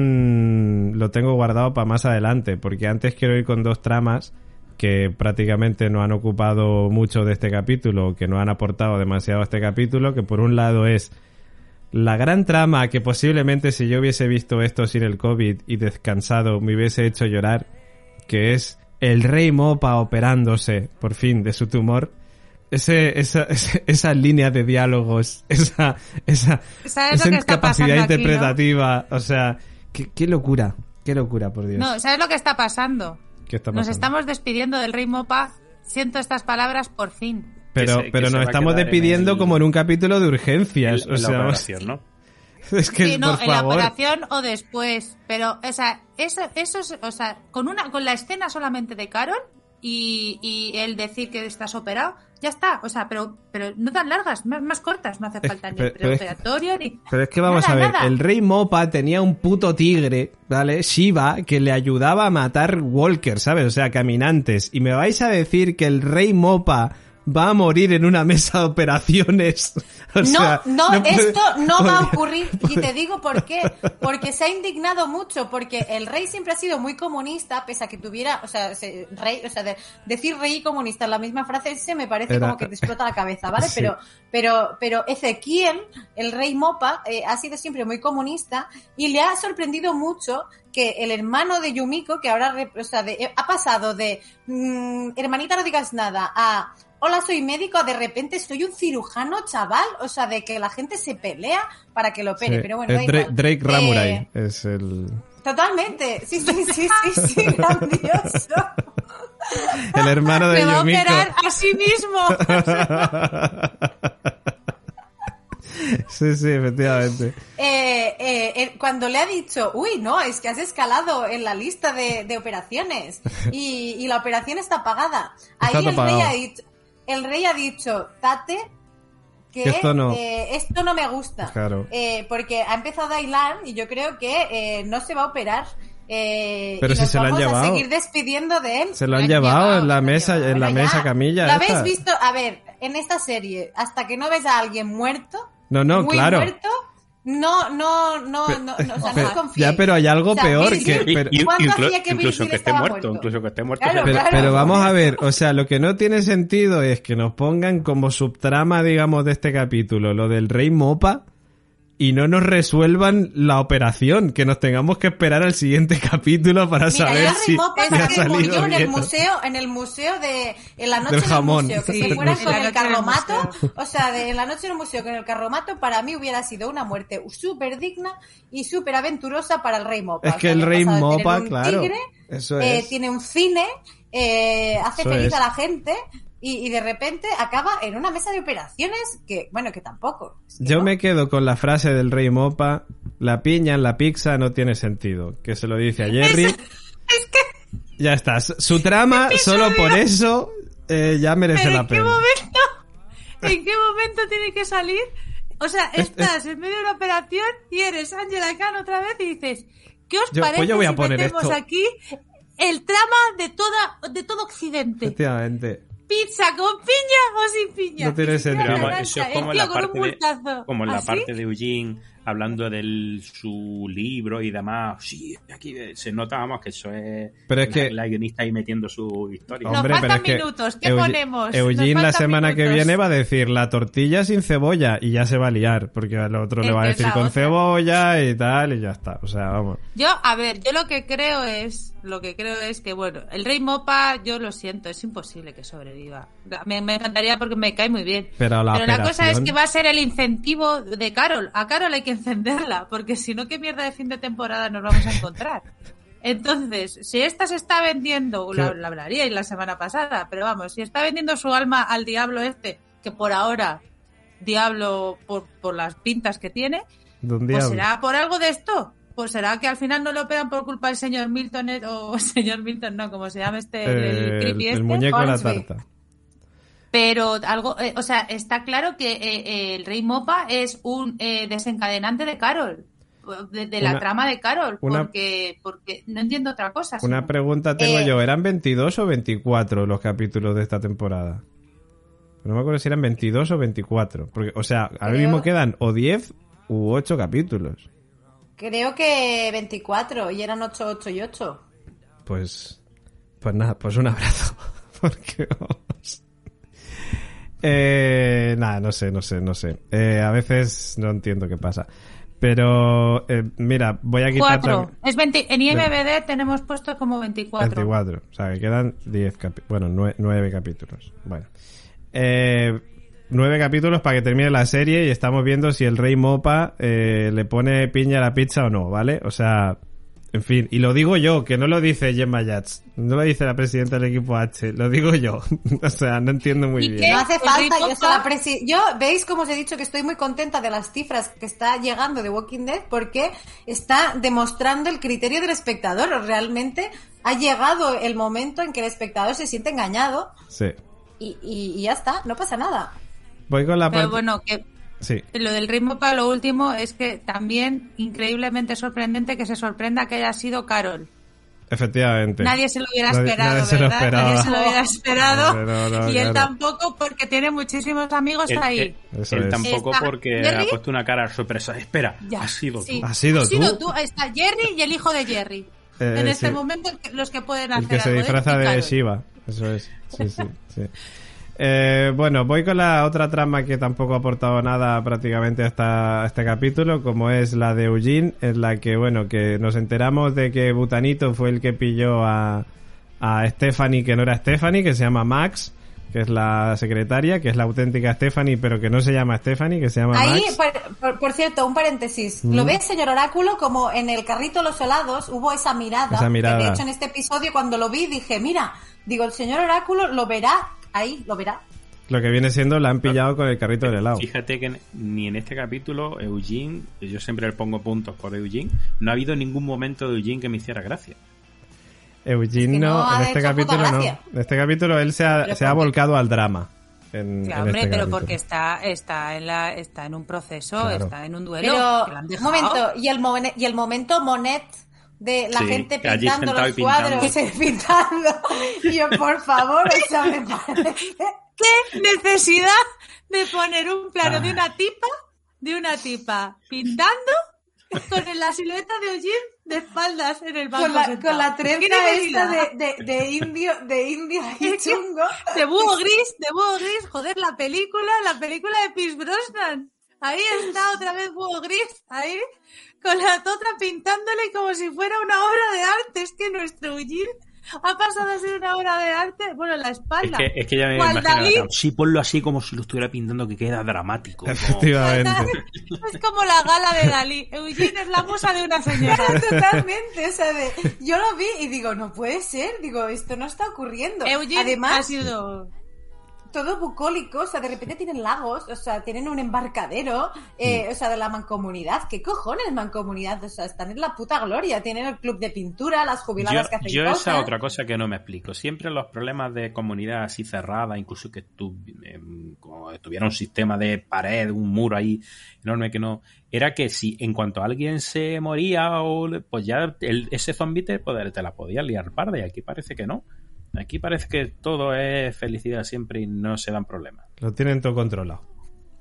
Aaron lo tengo guardado para más adelante, porque antes quiero ir con dos tramas que prácticamente no han ocupado mucho de este capítulo, que no han aportado demasiado a este capítulo, que por un lado es la gran trama que posiblemente si yo hubiese visto esto sin el COVID y descansado me hubiese hecho llorar, que es el Rey Mopa operándose, por fin, de su tumor. Ese, esa, esa, esa línea de diálogos, esa, esa, ¿Sabes esa lo que está incapacidad pasando aquí, interpretativa, o sea, qué, qué locura, qué locura, por Dios. No, ¿sabes lo que está pasando? ¿Qué está Nos pasando? estamos despidiendo del Rey Mopa. Siento estas palabras por fin. Pero, que se- que pero se nos va a estamos quedar en despidiendo el- como en un capítulo de urgencias, En, o en sea, la vamos- operación, ¿no? es que, Sí, no, por en la favor. operación o después. Pero, o sea, eso, eso es, o sea, con una, con la escena solamente de Carol y, y el decir que estás operado, ya está. O sea, pero, pero no tan largas, más, más cortas, no hace falta ni pero- el pero es- preoperatorio ni. Pero es que vamos Nada, a ver, nada. el Rey Mopa tenía un puto tigre, ¿vale? Shiva, que le ayudaba a matar walkers, ¿sabes? O sea, caminantes. Y me vais a decir que el Rey Mopa va a morir en una mesa de operaciones. O No, sea, no, puede- esto no va a podría- ocurrir. Y te digo por qué. Porque se ha indignado mucho, porque el rey siempre ha sido muy comunista, pese a que tuviera, o sea, se- rey, o sea, de- decir rey y comunista en la misma frase se me parece Era- como que te explota la cabeza, ¿vale? Sí. Pero, pero, pero Ezequiel, el rey Mopa, eh, ha sido siempre muy comunista y le ha sorprendido mucho que el hermano de Yumiko, que ahora, re- o sea, de- eh, ha pasado de mm, hermanita no digas nada a hola, soy médico, de repente soy un cirujano, chaval. O sea, de que la gente se pelea para que lo opere. Sí, Pero bueno, es da Drake, igual. Drake Ramurai, Eh, es el, totalmente. Sí, sí, sí, sí, sí, grandioso. el hermano de Se va a Yumiko. operar a sí mismo. Sí, sí, efectivamente. Eh, eh, eh, cuando le ha dicho, uy, no, es que has escalado en la lista de, de operaciones y, y la operación está pagada. Ahí Está el rey, pagado. ha dicho, el rey ha dicho, Tate, que Que esto no. eh, esto no me gusta. Claro. Eh, porque ha empezado a hilar y yo creo que eh, no se va a operar. Eh, Pero y si nos se lo han vamos llevado. a seguir despidiendo de él. Se lo han han llevado llevado, en la se lo han mesa, llevado. en la Bueno, mesa ya, camilla. ¿lo esta. habéis visto? A ver, en esta serie, hasta que no ves a alguien muerto, No, no, muy claro. muerto, no, no, no, no, no, o sea, Pero- no confíes. ya, pero hay algo O sea, peor Virgil, que- pero- Y- ¿cuánto inclu- hacía que incluso Virgil que esté estaba muerto, incluso que esté muerto. Claro, se- Pero, claro. pero vamos a ver, o sea, lo que no tiene sentido es que nos pongan como subtrama, digamos, de este capítulo, lo del Rey Mopa, y no nos resuelvan la operación, que nos tengamos que esperar al siguiente capítulo para Mira, saber ya si, Rimopa si ha se murió salido en el bien. museo, en el museo de, en la noche Del en jamón. el museo, que Sí, se fueran en con la el noche en el carromato, museo. o sea, de en la noche en el museo con el carromato, para mí hubiera sido una muerte súper digna y súper aventurosa para el Rey Mopa. Es O que sea, el ya Rey pasa de tener Mopa, un claro, tigre, eso eh, es. tiene un cine, eh, hace Eso feliz es. a la gente y, y de repente acaba en una mesa de operaciones que, bueno, que tampoco. Es que Yo no. me quedo con la frase del Rey Mopa, la piña en la pizza no tiene sentido, que se lo dice a Jerry. Es que, Ya está, su trama, solo por eso, eh, ya merece ¿pero la en qué pena. momento? ¿En qué momento tiene que salir? O sea, Es- estás en medio de una operación y eres Angela Khan otra vez y dices, ¿qué os Yo- pues parece yo voy a si poner metemos esto. aquí el trama de toda de todo Occidente? Efectivamente. ¿Pizza con piña o sin piña? No tiene Y se queda sentido. la Pero vamos, naranja, eso es el como en tío la con un parte de, multazo. como en la ¿Así? parte de Eugene hablando de su libro y demás. Sí, aquí se nota, vamos, que eso es... Pero es la, que... la guionista ahí metiendo su historia. Hombre, Nos pero faltan es que minutos, ¿qué Eugene, ponemos? Eugene Nos la faltan semana que minutos. viene va a decir la tortilla sin cebolla y ya se va a liar, porque al otro le va a Es que decir es la con otra. cebolla y tal, y ya está. O sea, vamos. Yo, a ver, yo lo que creo es, lo que creo es que, bueno, el Rey Mopa, yo lo siento, es imposible que sobreviva. Me, me encantaría porque me cae muy bien. Pero la la cosa es operación- que va a ser el incentivo de Carol. A Carol hay que encenderla, porque si no, ¿qué mierda de fin de temporada nos vamos a encontrar? Entonces, si esta se está vendiendo, la, la hablaríais la semana pasada, pero vamos, si está vendiendo su alma al diablo este, que por ahora, diablo por, por las pintas que tiene, De un pues diablo. será por algo de esto. Pues será que al final no lo operan por culpa del señor Milton, eh, o señor Milton, no, como se llama este, el, el Eh, creepy el, este. el muñeco de la Hornsby. tarta. Pero algo, eh, o sea, está claro que eh, eh, el Rey Mopa es un eh, desencadenante de Carol, de, de la Una- trama de Carol, una- porque, porque no entiendo otra cosa. Una sino- pregunta tengo Eh, yo. ¿Eran veintidós o veinticuatro los capítulos de esta temporada? No me acuerdo si eran veintidós o veinticuatro. Porque, o sea, ahora Creo- mismo quedan o diez u ocho capítulos. Creo que veinticuatro y eran ocho, ocho y ocho. Pues, pues nada, pues un abrazo. Porque vamos. Eh, nada, no sé, no sé, no sé. Eh, a veces no entiendo qué pasa. Pero, eh, mira, voy a quitar... Cuatro. tam- Es veinte, en I M D B tenemos puesto como veinticuatro. veinticuatro. O sea, que quedan diez capítulos. Bueno, nue- nueve capítulos. Bueno. Eh, nueve capítulos para que termine la serie y estamos viendo si el Rey Mopa eh, le pone piña a la pizza o no, ¿vale? O sea, en fin. Y lo digo yo, que no lo dice Gemma Yats. No lo dice la presidenta del equipo H. Lo digo yo. O sea, no entiendo muy ¿Y bien. qué? No hace El falta. Rey Yo, o sea, la Mopa- presi- yo, veis como os he dicho que estoy muy contenta de las cifras que está llegando de Walking Dead porque está demostrando el criterio del espectador. Realmente ha llegado el momento en que el espectador se siente engañado Sí. y, y, y ya está, no pasa nada. Voy con la Pero parte... bueno, que Sí. lo del Rey Mopa, lo último, es que también increíblemente sorprendente que se sorprenda que haya sido Carol. Efectivamente. Nadie se lo hubiera Nadie- esperado, nadie se lo ¿verdad? esperaba. Nadie se lo hubiera esperado. No, no, no, y él claro. tampoco, porque tiene muchísimos amigos Él, ahí. él- Eso él es. tampoco Está porque Jerry. ha puesto una cara de sorpresa. Espera, Ya, has sido sí. tú. ¿Has sido tú? Está Jerry y el hijo de Jerry. Eh, en este sí. momento, los que pueden hacer El que se algo, ¿eh? disfraza Y de Carol. Shiva. Eso es. Sí, sí, sí. Eh, bueno, voy con la otra trama que tampoco ha aportado nada prácticamente hasta este capítulo, como es la de Eugene, en la que, bueno, que nos enteramos de que Butanito fue el que pilló a, a Stephanie, que no era Stephanie, que se llama Max, que es la secretaria, que es la auténtica Stephanie, pero que no se llama Stephanie, que se llama Ahí, Max. por, por- por cierto, un paréntesis. Mm. ¿Lo ves, señor Oráculo? Como en el carrito de los helados hubo esa mirada. Esa mirada. Que de hecho, en este episodio, cuando lo vi, dije, mira, digo, el señor Oráculo lo verá ahí, lo verá. Lo que viene siendo, la han pillado con el carrito del helado. Fíjate que en- ni en este capítulo Eugene, yo siempre le pongo puntos por Eugene, no ha habido ningún momento de Eugene que me hiciera gracia. Eugene Es que no, no ha en este hecho puta capítulo no. gracia. En este capítulo él se ha, Pero se ha porque- volcado al drama. En, Claro, en hombre, este pero capítulo. porque está, está en la, está en un proceso, Claro. está en un duelo. Pero, que lo han un dejado. momento, y el, momen- y el momento Monet de la Sí, gente allí pintando sentado los y pintando. cuadros, eh, pintando. Y yo, por favor, o sea, me parece... ¿Qué necesidad de poner un plano Ah. de una tipa, de una tipa pintando con la silueta de Eugene de espaldas en el banco Con la, sentado? con la ¿Qué trenza esta necesidad? de, de, de indio, de indio y chungo. De búho gris, de búho gris, joder, la película, la película de Pierce Brosnan. Ahí está otra vez búho gris, ahí, con la otra pintándole como si fuera una obra de arte. Es que nuestro Eugene ha pasado a ser una obra de arte, bueno, en la Es espalda. que, es que ya me ¿Cuál, imagino la Dalí? cara. Sí, ponlo así como si lo estuviera pintando, que queda dramático. como- Efectivamente. Es como la gala de Dalí. Eugene es la musa de una señora. Totalmente, o sea, de, yo lo vi y digo, no puede ser, digo, esto no está ocurriendo. Eugene Además, ha sido... todo bucólico, o sea, de repente tienen lagos, o sea, tienen un embarcadero, eh, o sea, de la mancomunidad. ¿Qué cojones mancomunidad? O sea, están en la puta gloria, tienen el club de pintura, las jubiladas Yo, que hacen yo cosas. esa otra cosa que no me explico. Siempre los problemas de comunidad así cerrada, incluso que tu, eh, como tuviera un sistema de pared, un muro ahí enorme que no... Era que si en cuanto alguien se moría, o pues ya el, ese zombie te, te la podía liar parda, y aquí parece que no. Aquí parece que todo es felicidad siempre y no se dan problemas. Lo tienen todo controlado.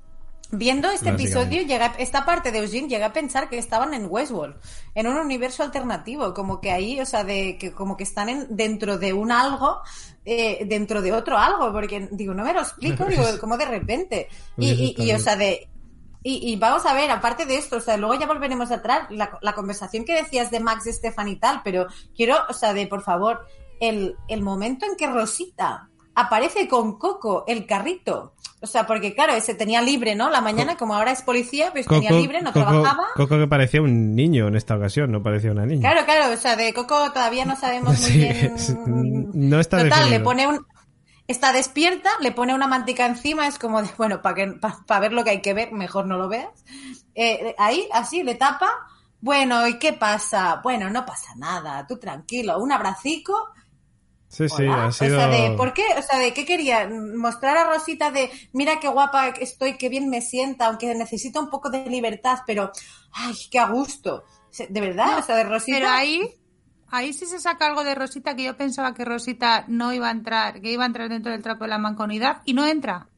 viendo este episodio, llega, esta parte de Eugene llega a pensar que estaban en Westworld, en un universo alternativo, como que ahí, o sea, de que como que están en, dentro de un algo, eh, dentro de otro algo, porque digo, no me lo explico, digo, como de repente. Y, y, y o sea, de... Y, y vamos a ver, aparte de esto, o sea, luego ya volveremos atrás, la, la conversación que decías de Max, Stefan y tal, pero quiero, o sea, de, por favor, el, el momento en que Rosita aparece con Coco, el carrito. O sea, porque claro, ese tenía libre, ¿no? La mañana, como ahora es policía, pues Coco, tenía libre, no Coco, trabajaba. Coco que parecía un niño en esta ocasión, no parecía una niña. Claro, claro, o sea, de Coco todavía no sabemos muy sí, bien. Sí, no está Total, definido. Le pone un... Está despierta, le pone una mantica encima, es como de, bueno, para que pa, pa ver lo que hay que ver, mejor no lo veas. Eh, ahí, así, le tapa. Bueno, ¿y qué pasa? Bueno, no pasa nada, tú tranquilo, un abracico. Sí, sí, Hola. ha sido... O sea, de, ¿por qué? O sea, ¿de qué quería? Mostrar a Rosita de, mira qué guapa estoy, qué bien me sienta, aunque necesito un poco de libertad, pero, ay, qué a gusto. ¿De verdad? No, o sea, de Rosita... Pero ahí, ahí sí se saca algo de Rosita, que yo pensaba que Rosita no iba a entrar, que iba a entrar dentro del trapo de la mancomunidad, y no entra.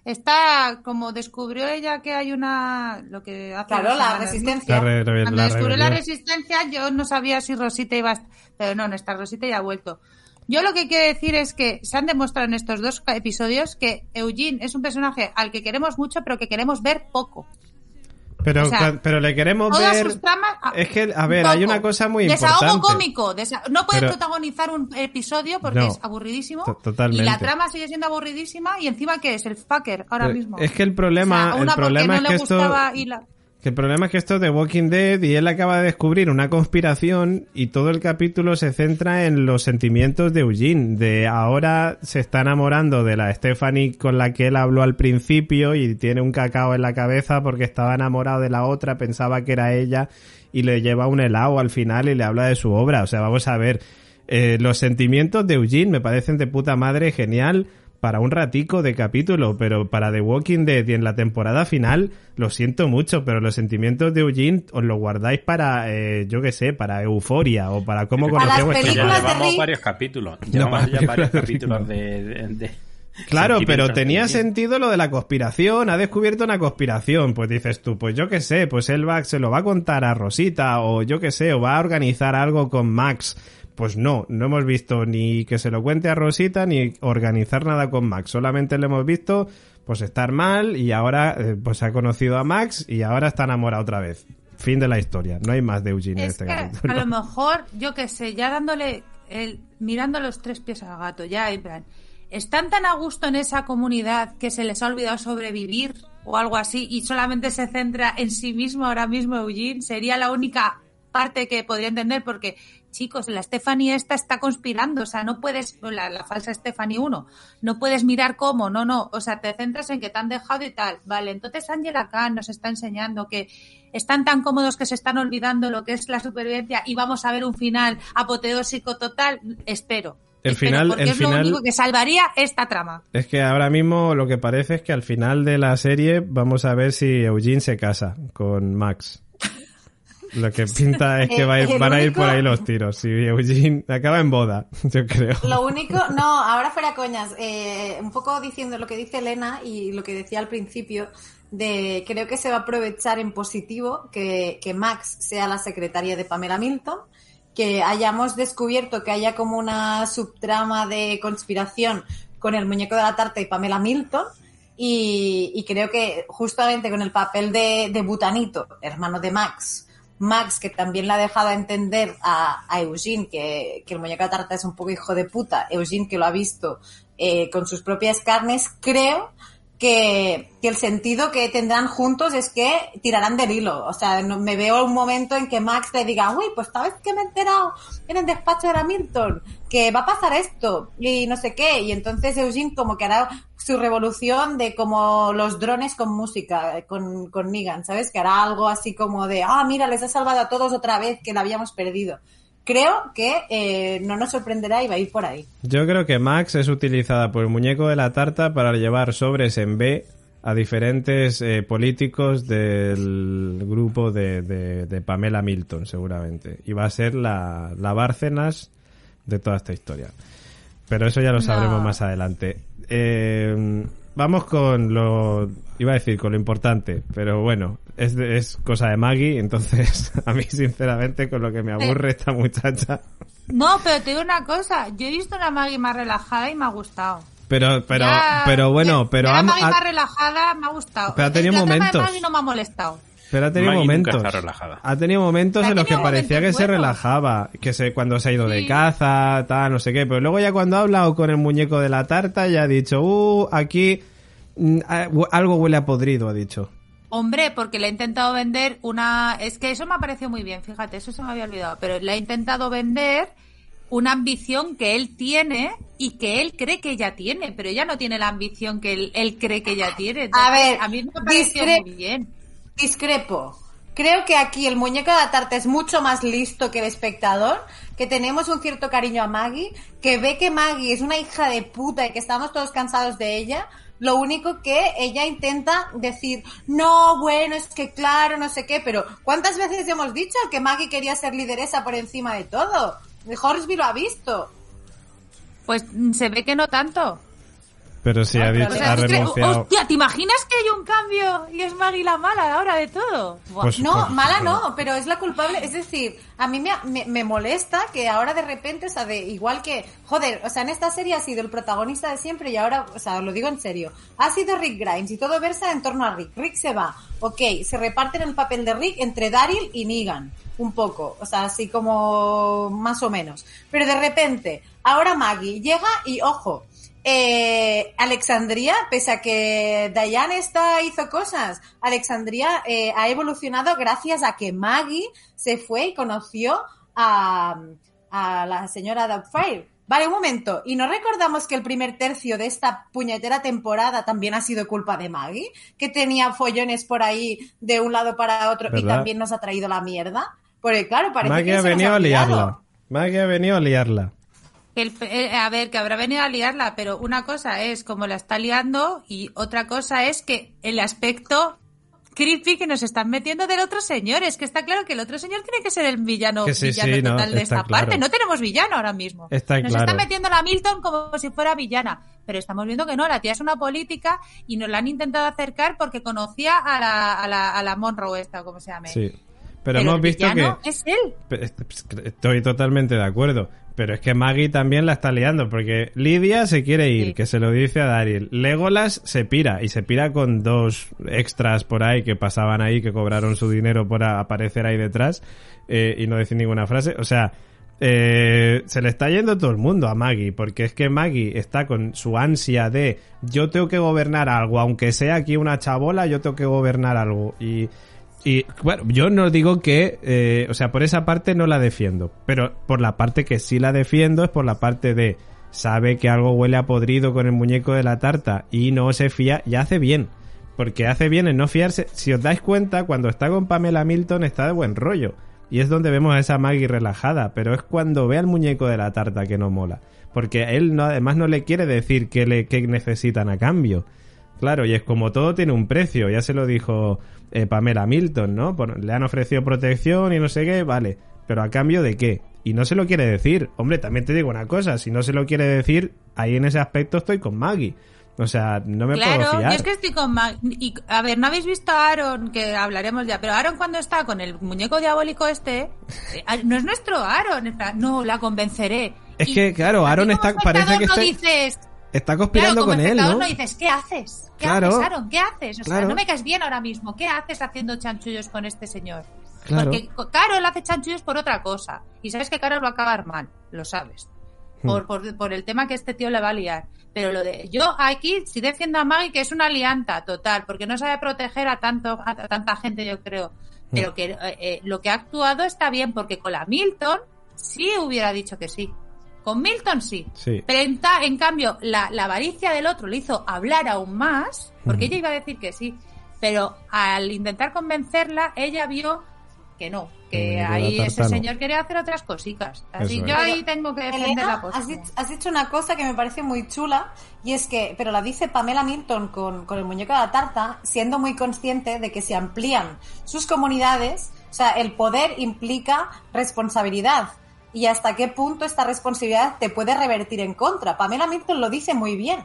Está, como descubrió ella que hay una... lo que hace Claro, la semanas, resistencia. La re, re, Cuando la descubrió la rebelión. resistencia, yo no sabía si Rosita iba a... Pero no, no está Rosita y ha vuelto. Yo lo que quiero decir es que se han demostrado en estos dos episodios que Eugene es un personaje al que queremos mucho, pero que queremos ver poco. Pero, O sea, pero le queremos todas ver... sus tramas, Es que, a ver, poco. hay una cosa muy Desahogo importante. cómico. Desa... No puede Pero... protagonizar un episodio porque No, es aburridísimo. to- totalmente. Y la trama sigue siendo aburridísima. Y encima, ¿qué es? El fucker ahora Pero mismo. es que el problema- O sea, una el problema porque no es le que esto- gustaba y la... Que el problema es que esto es de Walking Dead y él acaba de descubrir una conspiración y todo el capítulo se centra en los sentimientos de Eugene. De ahora se está enamorando de la Stephanie con la que él habló al principio y tiene un cacao en la cabeza porque estaba enamorado de la otra, pensaba que era ella y le lleva un helado al final y le habla de su obra. O sea, vamos a ver, eh, los sentimientos de Eugene me parecen de puta madre, genial para un ratico de capítulo, pero para The Walking Dead y en la temporada final, lo siento mucho, pero los sentimientos de Eugene os los guardáis para, eh, yo qué sé, para Euforia o para cómo Para conocer las vuestra películas madre. de Llevamos Rick. varios capítulos. No, Llevamos para ya varios películas de Rick, capítulos no. de, de, de Claro, pero sentimientos tenía de Eugene. sentido lo de la conspiración, ha descubierto una conspiración, pues dices tú, pues yo qué sé, pues él va, se lo va a contar a Rosita o yo qué sé, o va a organizar algo con Max. Pues no, no hemos visto ni que se lo cuente a Rosita ni organizar nada con Max, solamente le hemos visto pues estar mal y ahora eh, pues ha conocido a Max y ahora está enamorado otra vez. Fin de la historia, no hay más de Eugene en Es este que capítulo. a lo mejor, yo qué sé, ya dándole, el, mirando los tres pies al gato, ya en plan, están tan a gusto en esa comunidad que se les ha olvidado sobrevivir o algo así y solamente se centra en sí mismo ahora mismo Eugene, sería la única parte que podría entender porque, chicos, la Stephanie esta está conspirando, o sea, no puedes, la, la falsa Stephanie uno, no puedes mirar cómo, no, no, o sea, te centras en que te han dejado y tal, vale, entonces Angela Khan nos está enseñando que están tan cómodos que se están olvidando lo que es la supervivencia y vamos a ver un final apoteósico total, espero. El espero, final- porque el es final- lo único que salvaría esta trama. Es que ahora mismo lo que parece es que al final de la serie vamos a ver si Eugene se casa con Max. Lo que pinta es que va a ir- El van a ir único- por ahí los tiros. Si Eugene acaba en boda, yo creo. Lo único, no, ahora fuera coñas, eh, un poco diciendo lo que dice Elena y lo que decía al principio, de creo que se va a aprovechar en positivo que, que Max sea la secretaria de Pamela Milton, que hayamos descubierto que haya como una subtrama de conspiración con el muñeco de la tarta y Pamela Milton, y, y creo que justamente con el papel de, de Butanito, hermano de Max, Max, que también le ha dejado a entender a, a Eugene que, que el muñeco de tarta es un poco hijo de puta, Eugene que lo ha visto eh, con sus propias carnes, creo que, que el sentido que tendrán juntos es que tirarán del hilo. O sea, no, me veo un momento en que Max le diga, uy, pues sabes que me he enterado en el despacho de la Milton, que va a pasar esto, y no sé qué, y entonces Eugene como que hará su revolución de como los drones con música, con, con Negan, ¿sabes? Que hará algo así como de, ah, mira, les ha salvado a todos otra vez, que la habíamos perdido. Creo que eh, no nos sorprenderá y va a ir por ahí. Yo creo que Max es utilizada por el muñeco de la tarta para llevar sobres en B a diferentes eh, políticos del grupo de, de, de Pamela Milton, seguramente. Y va a ser la, la Bárcenas de toda esta historia. Pero eso ya lo sabremos No. más adelante. Eh, vamos con lo... Iba a decir con lo importante, pero bueno, es, de- es cosa de Maggie, entonces a mí sinceramente con lo que me aburre esta muchacha... No, pero te digo una cosa. Yo he visto una Maggie más relajada y me ha gustado. Pero, pero, Ya- pero bueno, ya- pero ya la ha, Maggie ha- más relajada me ha gustado. pero ha tenido La trama de momentos. Maggie no me ha molestado. pero ha tenido Maggie nunca momentos. está relajada. Ha tenido momentos Ha en los que tenido parecía que momentos se buenos. relajaba, que se cuando se ha ido de Sí. caza, tal, no sé qué, pero luego ya cuando ha hablado con el muñeco de la tarta ya ha dicho, uh, aquí mm, ah, hu- algo huele a podrido, ha dicho. Hombre, porque le he intentado vender una... Es que eso me ha parecido muy bien, fíjate, eso se me había olvidado. Pero le he intentado vender una ambición que él tiene y que él cree que ella tiene, pero ella no tiene la ambición que él, él cree que ella tiene. Entonces, A ver, a mí me ha parecido discre- muy bien. Discrepo. Creo que aquí el muñeco de la tarta es mucho más listo que el espectador, que tenemos un cierto cariño a Maggie, que ve que Maggie es una hija de puta y que estamos todos cansados de ella. Lo único que ella intenta decir, no, bueno, es que claro, no sé qué, pero ¿cuántas veces hemos dicho que Maggie quería ser lideresa por encima de todo? Hornsby lo ha visto. Pues mm, se ve que no tanto. Pero sí, ha, dicho, O sea, ha es que- renunciado. hostia, ¿te imaginas que hay un cambio y es Maggie la mala ahora de todo? Buah. Pues- No, pues- mala no, pero es la culpable. Es decir, a mí me, me, me molesta que ahora de repente, o sea, de, igual que, joder, o sea, en esta serie ha sido el protagonista de siempre y ahora, o sea, lo digo en serio, ha sido Rick Grimes y todo versa en torno a Rick. Rick se va, ok, se reparten el papel de Rick entre Daryl y Negan, un poco, o sea, así como más o menos. Pero de repente, ahora Maggie llega y, ojo, eh, Alexandria, pese a que Diane esta hizo cosas, Alexandria eh, ha evolucionado gracias a que Maggie se fue y conoció a, a la señora Doubtfire. Vale, un momento. ¿Y no recordamos que el primer tercio de esta puñetera temporada también ha sido culpa de Maggie? Que tenía follones por ahí de un lado para otro y ¿Verdad? también nos ha traído la mierda. Porque claro, parece Maggie que ha se nos venido a olvidado. liarla. Maggie ha venido a liarla. Que el- eh, a ver, que habrá venido a liarla, pero una cosa es cómo la está liando y otra cosa es que el aspecto creepy que nos están metiendo del otro señor. Es que está claro que el otro señor tiene que ser el villano, Que sí, villano sí, no, total de está esta claro. parte. No tenemos villano ahora mismo. Está nos claro. están metiendo la Milton como si fuera villana. Pero estamos viendo que no, la tía es una política y nos la han intentado acercar porque conocía a la, a la, a la Monroe esta, o como se llame. Sí. Pero, Pero hemos el visto villano que... es él. Estoy totalmente de acuerdo. Pero es que Maggie también la está liando, porque Lidia se quiere ir, Sí. que se lo dice a Daryl. Legolas se pira, y se pira con dos extras por ahí que pasaban ahí, que cobraron su dinero por a- aparecer ahí detrás, eh, y no decir ninguna frase. O sea, eh, se le está yendo todo el mundo a Maggie, porque es que Maggie está con su ansia de yo tengo que gobernar algo, aunque sea aquí una chabola, yo tengo que gobernar algo. Y... Y bueno, yo no digo que, eh, o sea, por esa parte no la defiendo, pero por la parte que sí la defiendo es por la parte de sabe que algo huele a podrido con el muñeco de la tarta y no se fía, y hace bien, porque hace bien en no fiarse. Si os dais cuenta, cuando está con Pamela Milton está de buen rollo, y es donde vemos a esa Maggie relajada, pero es cuando ve al muñeco de la tarta que no mola, porque él no, además no le quiere decir qué le, qué necesitan a cambio. Claro, y es como todo tiene un precio, ya se lo dijo eh, Pamela Milton, ¿no? Por- le han ofrecido protección y no sé qué, vale, pero ¿a cambio de qué? Y no se lo quiere decir. Hombre, también te digo una cosa, si no se lo quiere decir, ahí en ese aspecto estoy con Maggie. O sea, no me Claro, puedo fiar. yo es que estoy con Mag y a ver, no habéis visto a Aaron, que hablaremos ya, pero Aaron cuando está con el muñeco diabólico este, eh, no es nuestro Aaron, en plan, no, la convenceré. Es Y que, claro, a ti Aaron como está- parece espectador que no está- dices, Está conspirando claro, como con él, espectador ¿no? no dices, ¿qué haces? ¿Qué Claro. haces, Aaron? ¿Qué haces? O sea, Claro. no me caes bien ahora mismo. ¿Qué haces haciendo chanchullos con este señor? Claro. Porque Carol hace chanchullos por otra cosa. Y sabes que Carol va a acabar mal, lo sabes. Por, Hmm. por, por el tema que este tío le va a liar. Pero lo de yo aquí sí defiendo a Maggie, que es una lianta total, porque no sabe proteger a tanto a, a tanta gente, yo creo. Pero que eh, eh, lo que ha actuado está bien, porque con la Milton sí hubiera dicho que sí. Con Milton sí. Sí. Pero en, ta- en cambio, la, la avaricia del otro le hizo hablar aún más, porque Ujú. ella iba a decir que sí. Pero al intentar convencerla, ella vio que no, que Que la ahí ese tarta no. señor quería hacer otras cositas. Así Eso yo es. ahí tengo que defender Elena, la postura. has dicho, has dicho una cosa que me parece muy chula, y es que, pero la dice Pamela Milton con, con el muñeco de la tarta, siendo muy consciente de que si amplían sus comunidades, o sea, el poder implica responsabilidad. Y hasta qué punto esta responsabilidad te puede revertir en contra. Pamela Milton lo dice muy bien.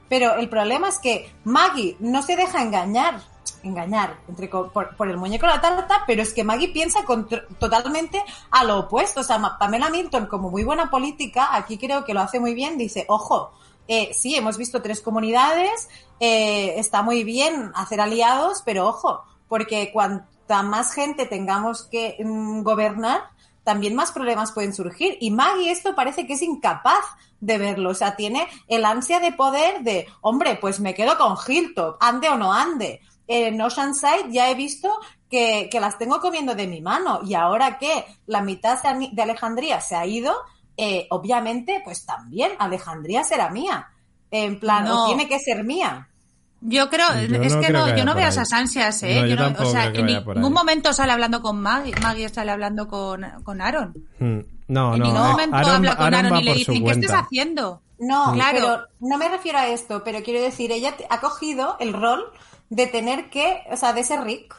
Pero el problema es que Maggie no se deja engañar, engañar entre, por, por el muñeco de la tarta, pero es que Maggie piensa contra, totalmente a lo opuesto. O sea, Pamela Milton, como muy buena política, aquí creo que lo hace muy bien, dice, ojo, eh, sí, hemos visto tres comunidades, eh, está muy bien hacer aliados, pero ojo, porque cuanta más gente tengamos que mmm, gobernar, también más problemas pueden surgir. Y Maggie esto parece que es incapaz de verlo. O sea, tiene el ansia de poder de, hombre, pues me quedo con Hilltop, ande o no ande. En Oceanside ya he visto que, que las tengo comiendo de mi mano. Y ahora que la mitad de Alejandría se ha ido, eh, obviamente, pues también Alejandría será mía. En plan, no. o tiene que ser mía. Yo creo, yo es no que creo no, que yo no por veo ahí. esas ansias, ¿eh? No, yo yo no, tampoco o sea, creo que en vaya por ningún ahí. momento sale hablando con Maggie, Maggie sale hablando con, con Aaron. Hmm. No, en no. ningún eh, momento Aaron, habla con Aaron Aaron va y le por dicen, su ¿qué estás cuenta. haciendo? No, Claro. pero no me refiero a esto, pero quiero decir, ella ha cogido el rol de tener que, o sea, de ser Rick.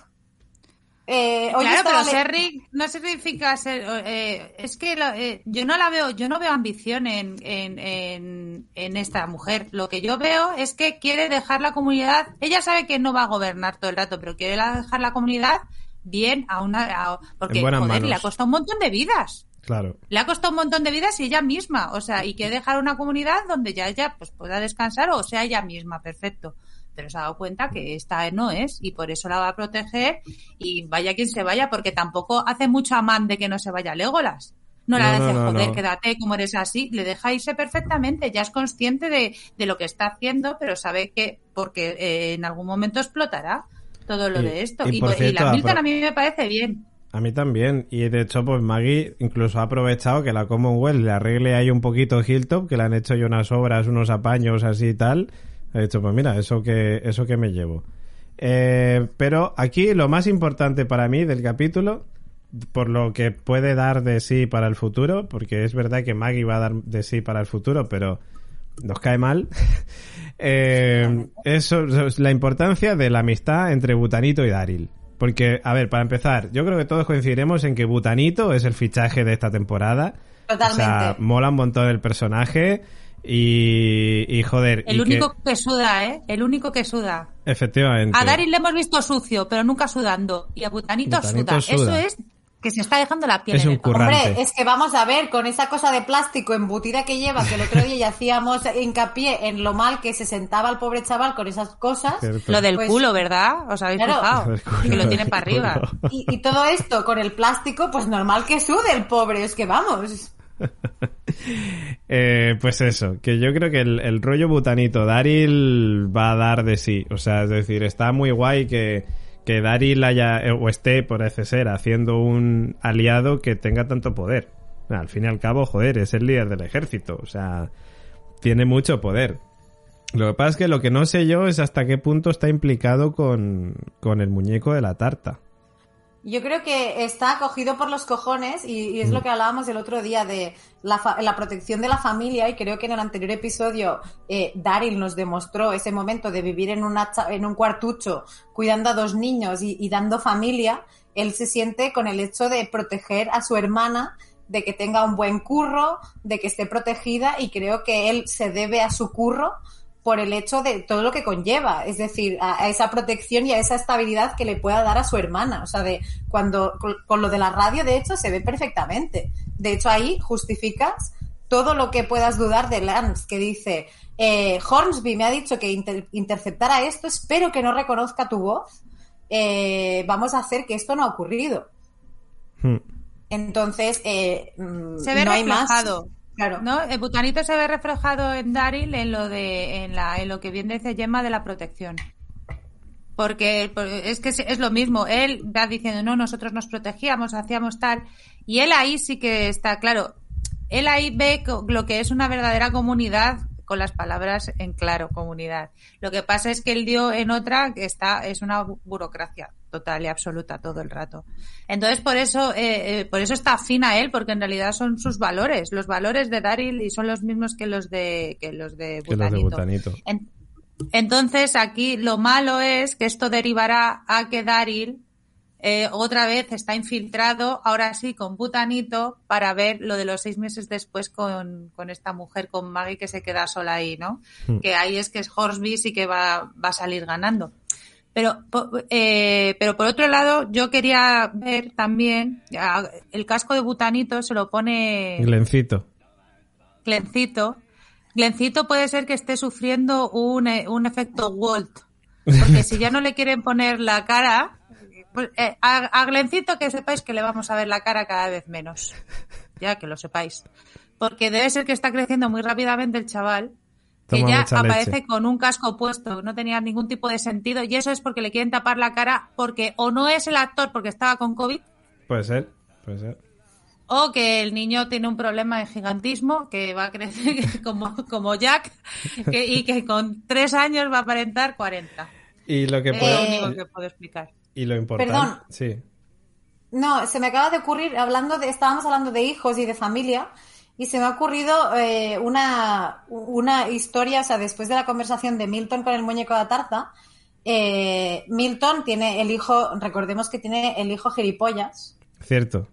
Eh, hoy Claro, estaba pero le- ser Rick no significa ser... Eh, es que lo- eh, yo no la veo, yo no veo ambición en, en, en, en esta mujer. Lo que yo veo es que quiere dejar la comunidad... Ella sabe que no va a gobernar todo el rato, pero quiere la- dejar la comunidad bien a una... a- porque, En buenas joder, manos. le ha costado un montón de vidas. Claro. Le ha costado un montón de vidas y ella misma. O sea, y quiere dejar una comunidad donde ya ella pues, pueda descansar o sea ella misma, perfecto. Pero se ha dado cuenta que esta no es y por eso la va a proteger y vaya quien se vaya, porque tampoco hace mucho amán de que no se vaya Legolas. No la No, dice, no, no, joder, no. quédate, como eres así. Le deja irse perfectamente. Ya es consciente de, de lo que está haciendo, pero sabe que porque eh, en algún momento explotará todo lo Y- de esto. y Y, por y cierto, la Milton apro- a mí me parece bien. A mí también. Y de hecho, pues Maggie incluso ha aprovechado que la Commonwealth le arregle ahí un poquito Hilltop, que le han hecho ya unas obras, unos apaños así y tal. Ha dicho, pues mira, eso que, eso que me llevo. Eh, pero aquí lo más importante para mí del capítulo, por lo que puede dar de sí para el futuro, porque es verdad que Maggie va a dar de sí para el futuro, pero nos cae mal, eh, eso es la importancia de la amistad entre Butanito y Daryl. Porque, a ver, para empezar, yo creo que todos coincidiremos en que Butanito es el fichaje de esta temporada. Totalmente. O sea, mola un montón el personaje y, y joder. El y único que, que suda, ¿eh? El único que suda. efectivamente. A Daryl le hemos visto sucio, pero nunca sudando. Y a Butanito, Butanito suda. suda. Eso es que se está dejando la piel Es en un el papel. currante. Hombre, es que vamos a ver, con esa cosa de plástico embutida que lleva, que el otro día ya hacíamos hincapié en lo mal que se sentaba el pobre chaval con esas cosas. Cierto. Lo del Pues- culo, ¿verdad? ¿Os habéis Claro. fijado? Lo del culo, Que lo lo tiene del para arriba. culo. Y, y todo esto con el plástico, pues normal que sude el pobre, es que vamos. Eh, pues eso, que yo creo que el, el rollo Butanito Daryl va a dar de sí. O sea, es decir, está muy guay que, que Daryl haya, eh, o esté, parece ser, haciendo un aliado que tenga tanto poder. Al fin y al cabo, joder, es el líder del ejército. O sea, tiene mucho poder. Lo que pasa es que lo que no sé yo es hasta qué punto está implicado con, con el muñeco de la tarta. Yo creo que está cogido por los cojones y, y es lo que hablábamos el otro día de la, fa- la protección de la familia y creo que en el anterior episodio eh, Daryl nos demostró ese momento de vivir en, una, cha- en un cuartucho cuidando a dos niños y, y dando familia. Él se siente con el hecho de proteger a su hermana, de que tenga un buen curro, de que esté protegida y creo que él se debe a su curro por el hecho de todo lo que conlleva, es decir, a, a esa protección y a esa estabilidad que le pueda dar a su hermana. O sea, de cuando con, con lo de la radio, de hecho, se ve perfectamente. De hecho, ahí justificas todo lo que puedas dudar de Lance, que dice, eh, Hornsby me ha dicho que inter- interceptara esto, espero que no reconozca tu voz, eh, vamos a hacer que esto no ha ocurrido. Hmm. Entonces, eh, Se ve no hay más. reflejado. Claro. ¿No? El Butanito se ve reflejado en Daryl en lo de en la en lo que bien dice Gemma de la protección. Porque, porque es que es, es lo mismo, él va diciendo, no, nosotros nos protegíamos, hacíamos tal, y él ahí sí que está, claro, él ahí ve lo que es una verdadera comunidad con las palabras en claro, comunidad. Lo que pasa es que él dio en otra que está es una burocracia total y absoluta todo el rato. Entonces por eso eh, eh, por eso está afín a él, porque en realidad son sus valores, los valores de Daryl y son los mismos que los de que los de Que los de Butanito. Butanito. En- entonces aquí lo malo es que esto derivará a que Daryl eh, otra vez está infiltrado, ahora sí, con Butanito, para ver lo de los seis meses después con, con esta mujer, con Maggie, que se queda sola ahí, ¿no? Mm. Que ahí es que es Hornsby sí que va, va a salir ganando. Pero, eh, pero por otro lado, yo quería ver también, el casco de Butanito se lo pone... Glencito. Glencito. Glencito puede ser que esté sufriendo un, un efecto Walt. Porque si ya no le quieren poner la cara, pues, eh, a, a Glencito que sepáis que le vamos a ver la cara cada vez menos. Ya que lo sepáis. Porque debe ser que está creciendo muy rápidamente el chaval. Que Toma ya aparece leche. Con un casco puesto, no tenía ningún tipo de sentido, y eso es porque le quieren tapar la cara, porque o no es el actor porque estaba con COVID. Puede ser, puede ser. O que el niño tiene un problema de gigantismo, que va a crecer como, como Jack, que, y que con tres años va a aparentar cuarenta. Y lo que es puedo, lo único que puedo explicar. Y lo importante... Perdón. Sí. No, se me acaba de ocurrir, hablando de, estábamos hablando de hijos y de familia, y se me ha ocurrido eh, una, una historia, o sea, después de la conversación de Milton con el muñeco de tarta, eh, Milton tiene el hijo, recordemos que tiene el hijo gilipollas. Cierto.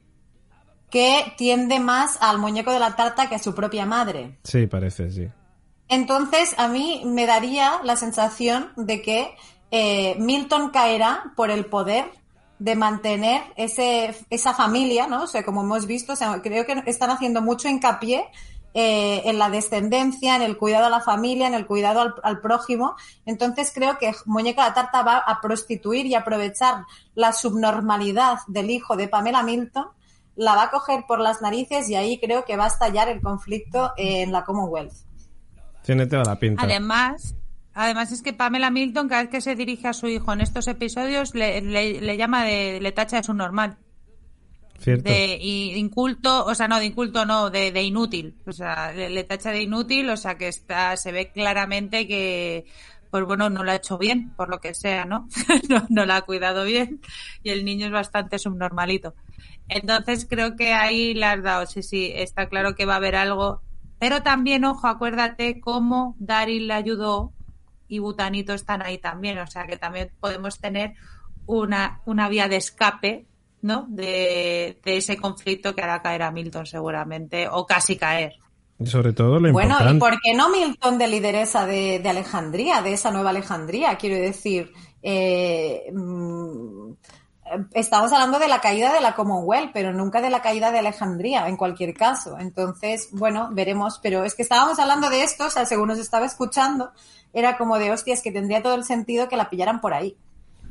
Que tiende más al muñeco de la tarta que a su propia madre. Sí, parece, sí. Entonces, a mí me daría la sensación de que eh, Milton caerá por el poder de mantener ese esa familia, ¿no? O sea, como hemos visto, o sea, creo que están haciendo mucho hincapié eh, en la descendencia, en el cuidado a la familia, en el cuidado al, al prójimo. Entonces, creo que Muñeco de la Tarta va a prostituir y aprovechar la subnormalidad del hijo de Pamela Milton, la va a coger por las narices y ahí creo que va a estallar el conflicto en la Commonwealth. Tiene toda la pinta. Además... Además es que Pamela Milton, cada vez que se dirige a su hijo en estos episodios, le, le, le llama de, le tacha de subnormal. Cierto. De inculto, o sea, no, de inculto no, de, de inútil. O sea, le, le tacha de inútil, o sea, que está, se ve claramente que, pues bueno, no lo ha hecho bien, por lo que sea, ¿no? no, no la ha cuidado bien y el niño es bastante subnormalito. Entonces creo que ahí le has dado, sí, sí, está claro que va a haber algo. Pero también, ojo, acuérdate cómo Daryl le ayudó y Butanito están ahí también, o sea que también podemos tener una, una vía de escape, ¿no? De, de ese conflicto que hará caer a Milton seguramente, o casi caer. Y sobre todo lo bueno, importante... Bueno, ¿y por qué no Milton de lideresa de, de Alejandría, de esa nueva Alejandría? Quiero decir, eh, mmm, estamos hablando de la caída de la Commonwealth, pero nunca de la caída de Alejandría, en cualquier caso. Entonces, bueno, veremos, pero es que estábamos hablando de esto, o sea, según nos estaba escuchando, era como de hostias, que tendría todo el sentido que la pillaran por ahí.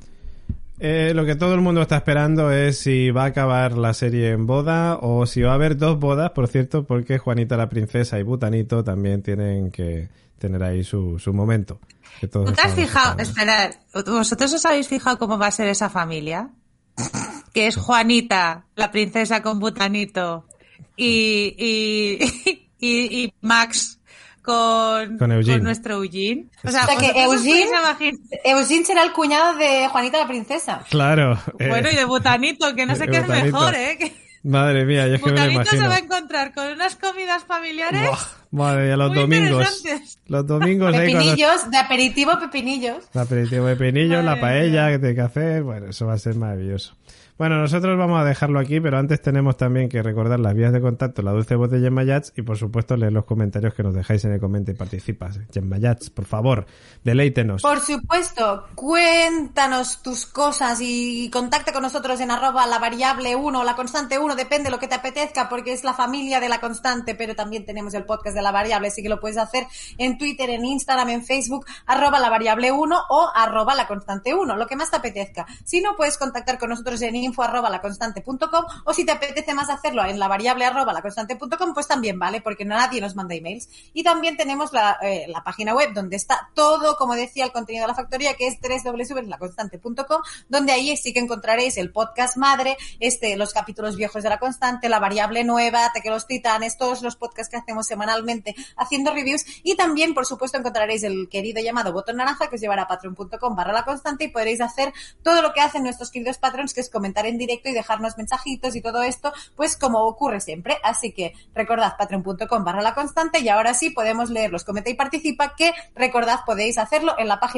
Eh, lo que todo el mundo está esperando es si va a acabar la serie en boda o si va a haber dos bodas, por cierto, porque Juanita la princesa y Butanito también tienen que tener ahí su, su momento. Que todos ¿Tú te has fijado? Esperando. Esperad, ¿vosotros os habéis fijado cómo va a ser esa familia? Que es Juanita, la princesa con Butanito, y, y, y, y Max con, con, con nuestro Eugene. O sea, o sea que Eugene, Eugene será el cuñado de Juanita la princesa. Claro. Bueno, eh, y de Butanito, que no sé qué es mejor, ¿eh? Que... Madre mía, yo es que me lo imagino. Se va a encontrar con unas comidas familiares. Buah, madre mía, los domingos. Los domingos. Pepinillos, cuando... de aperitivo pepinillos. De aperitivo pepinillos, la paella que tiene que hacer. Bueno, eso va a ser maravilloso. Bueno, nosotros vamos a dejarlo aquí, pero antes tenemos también que recordar las vías de contacto, la dulce voz de Gemma Yats, y por supuesto leer los comentarios que nos dejáis en el comentario y participas. Gemma Yats, por favor, deleítenos. Por supuesto, cuéntanos tus cosas y contacta con nosotros en arroba la variable uno o la constante uno, depende de lo que te apetezca, porque es la familia de la constante, pero también tenemos el podcast de la variable, así que lo puedes hacer en Twitter, en Instagram, en Facebook, arroba la variable uno o arroba la constante uno, lo que más te apetezca. Si no, puedes contactar con nosotros en info arroba laconstante punto com, o si te apetece más hacerlo en la variable arroba laconstante punto com, pues también vale, porque nadie nos manda emails. Y también tenemos la, eh, la página web donde está todo, como decía, el contenido de la factoría, que es doble u doble u doble u punto la constante punto com, donde ahí sí que encontraréis el podcast madre, este, los capítulos viejos de La Constante, la variable nueva, Ataque a los Titanes, todos los podcasts que hacemos semanalmente haciendo reviews, y también, por supuesto, encontraréis el querido llamado botón naranja, que os llevará a patreon punto com barra la constante, y podréis hacer todo lo que hacen nuestros queridos patrons, que es comentar en directo y dejarnos mensajitos y todo esto, pues como ocurre siempre. Así que recordad patreon punto com barra la constante, y ahora sí podemos leerlos, comenta y participa, que recordad podéis hacerlo en la página web.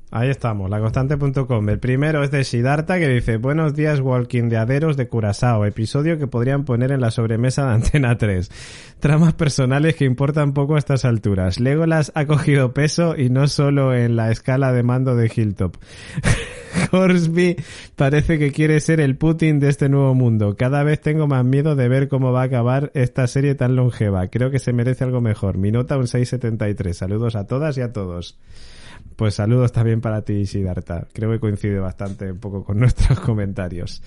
Ahí estamos, laconstante punto com. El primero es de Siddhartha, que dice: buenos días, walkindeaderos de Curazao, episodio que podrían poner en la sobremesa de Antena tres. Tramas personales que importan poco a estas alturas. Legolas ha cogido peso y no solo en la escala de mando de Hilltop. Hornsby parece que quiere ser el Putin de este nuevo mundo. Cada vez tengo más miedo de ver cómo va a acabar esta serie tan longeva. Creo que se merece algo mejor. Mi nota un seis setenta y tres. Saludos a todas y a todos. Pues saludos también para ti, Siddhartha. Creo que coincide bastante un poco con nuestros comentarios.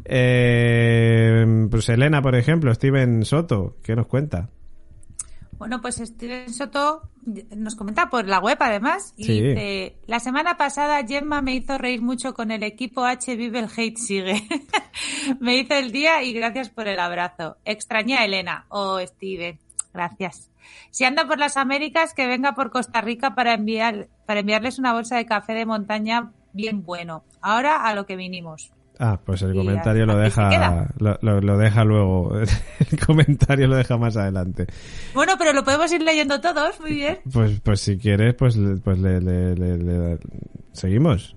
Eh, pues Elena, por ejemplo, Steven Soto, ¿qué nos cuenta? Bueno, pues Steven Soto nos comenta por la web, además, y Sí. dice: la semana pasada Gemma me hizo reír mucho con el equipo H, vive el hate sigue. Me hizo el día y gracias por el abrazo. Extrañé a Elena. Oh, Steven, gracias. Si anda por las Américas, que venga por Costa Rica para enviar para enviarles una bolsa de café de montaña bien bueno. Ahora a lo que vinimos. Ah, pues el Y comentario así- lo así se deja queda. lo, lo, lo deja luego. El comentario lo deja más adelante. Bueno, pero lo podemos ir leyendo todos, muy bien. Pues pues si quieres, pues, le- pues le, le, le, le- seguimos.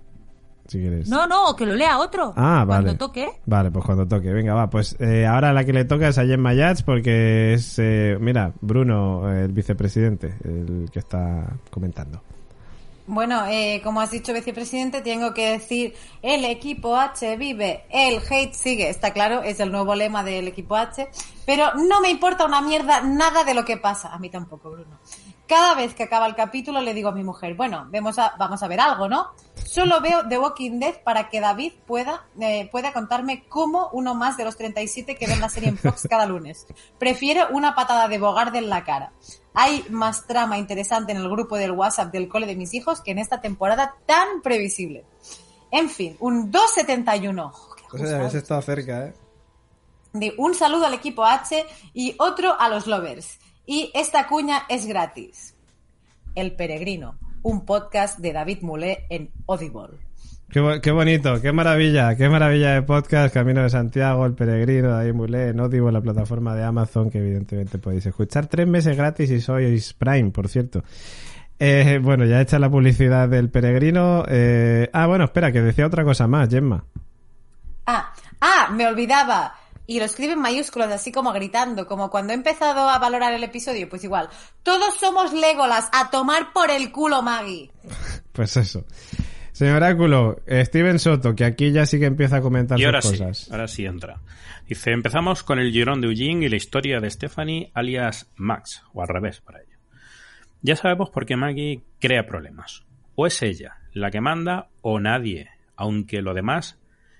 Si quieres. No, no, que lo lea otro. Ah, vale. Cuando toque. Vale, pues cuando toque. Venga, va. Pues eh, ahora la que le toca es a Gemma Yats, porque es, eh, mira, Bruno, el vicepresidente, el que está comentando. Bueno, eh, como has dicho, vicepresidente, tengo que decir: el equipo H vive, el hate sigue. Está claro, es el nuevo lema del equipo H. Pero no me importa una mierda nada de lo que pasa. A mí tampoco, Bruno. Cada vez que acaba el capítulo le digo a mi mujer: bueno, vemos a, vamos a ver algo, ¿no? Solo veo The Walking Dead para que David pueda, eh, pueda contarme cómo uno más de los treinta y siete que ven la serie en Fox cada lunes. Prefiero una patada de Bogarde en la cara. Hay más trama interesante en el grupo del WhatsApp del cole de mis hijos que en esta temporada tan previsible. En fin, un dos setenta y uno. Oh, qué ajustado. estado cerca, ¿eh? De un saludo al equipo H y otro a los lovers. Y esta cuña es gratis. El Peregrino, un podcast de David Mulé en Audible. Qué, bo- qué bonito, qué maravilla, qué maravilla de podcast. Camino de Santiago, El Peregrino, David Mulé, en Audible, la plataforma de Amazon, que evidentemente podéis escuchar. Tres meses gratis y sois Prime, por cierto. Eh, bueno, ya hecha la publicidad del Peregrino. Eh, ah, bueno, espera, que decía otra cosa más, Gemma. Ah, ah, me olvidaba. Y lo escribe en mayúsculas, así como gritando, como cuando he empezado a valorar el episodio, pues igual. Todos somos Legolas, a tomar por el culo, Maggie. Pues eso. Señor Oráculo, eh, Steven Soto, que aquí ya sí que empieza a comentar Y ahora sus sí, cosas. ahora sí entra. Dice: empezamos con el Girón de Eugene y la historia de Stephanie, alias Max, o al revés para ella. Ya sabemos por qué Maggie crea problemas. O es ella la que manda o nadie, aunque lo demás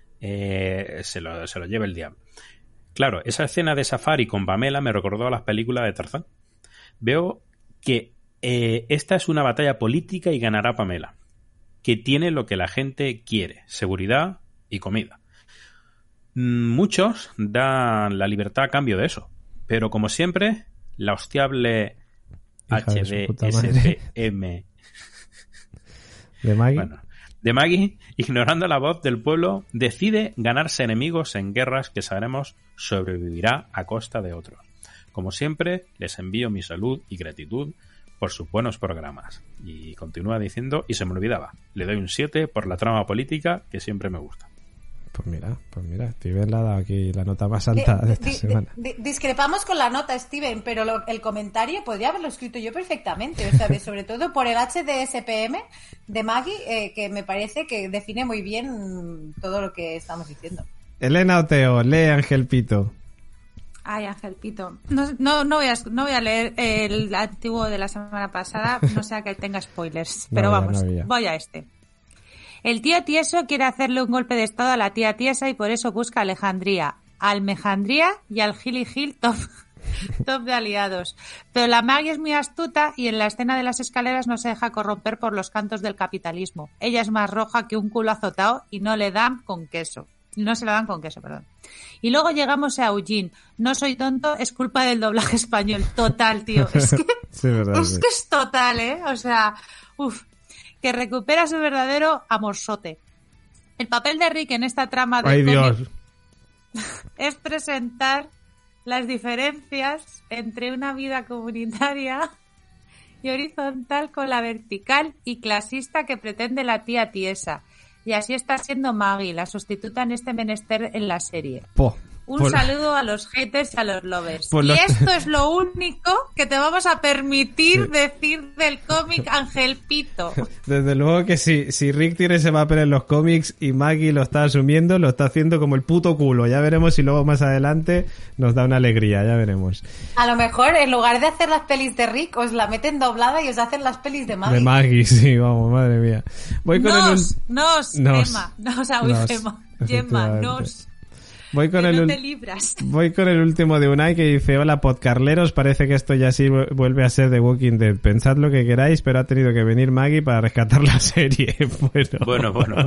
eh, se, lo, se lo lleve el diablo. Claro, esa escena de Safari con Pamela me recordó a las películas de Tarzán. Veo que eh, esta es una batalla política y ganará Pamela, que tiene lo que la gente quiere: seguridad y comida. Muchos dan la libertad a cambio de eso, pero como siempre, la hostiable Hija de H su D puta S madre. P M ¿De Maggie? bueno, de Maggie, ignorando la voz del pueblo, decide ganarse enemigos en guerras que sabremos sobrevivirá a costa de otros. Como siempre, les envío mi salud y gratitud por sus buenos programas. Y continúa diciendo: y se me olvidaba, le doy un siete por la trama política que siempre me gusta. Pues mira, pues mira, Steven le ha dado aquí la nota más alta de esta Di- semana. di- discrepamos con la nota, Steven, pero lo- el comentario podría haberlo escrito yo perfectamente. O sea, de- sobre todo por el H D S P M de Maggie, eh, que me parece que define muy bien mm, todo lo que estamos diciendo. Elena Oteo, lee Ángel Pito. Ay, Ángel Pito. No, no, no, voy a, no voy a leer el antiguo de la semana pasada, no sea que tenga spoilers. No Pero había, vamos, no había. voy a este. El tío tieso quiere hacerle un golpe de estado a la tía tiesa y por eso busca a Alejandría, a Almejandría y al Gili Gil top, top de aliados. Pero la Maggie es muy astuta y en la escena de las escaleras no se deja corromper por los cantos del capitalismo. Ella es más roja que un culo azotado y no le dan con queso. No se la dan con queso, perdón. Y luego llegamos a Eugene. No soy tonto, es culpa del doblaje español. Total, tío. Es que, Sí, verdad, es sí. que es total, ¿eh? O sea, uff. Que recupera su verdadero amorzote. El papel de Rick en esta trama del Ay, cómic Dios. es presentar las diferencias entre una vida comunitaria y horizontal con la vertical y clasista que pretende la tía tiesa. Y así está siendo Maggie, la sustituta en este menester en la serie. Po. Un Por... saludo a los haters y a los lovers. Por y los... esto es lo único que te vamos a permitir sí. decir del cómic Ángel Pito. Desde luego que sí, si Rick tiene ese papel en los cómics y Maggie lo está asumiendo, lo está haciendo como el puto culo. Ya veremos si luego más adelante nos da una alegría, ya veremos. A lo mejor en lugar de hacer las pelis de Rick, os la meten doblada y os hacen las pelis de Maggie. De Maggie, sí, vamos, madre mía. Voy con nos, el... nos, nos, Gemma, nos, o sea, Gemma, Gemma, nos... Voy con, el, no te libras. voy con el último de Unai que dice: hola podcarleros, parece que esto ya sí vuelve a ser The Walking Dead. Pensad lo que queráis, pero ha tenido que venir Maggie para rescatar la serie. Bueno, bueno. bueno.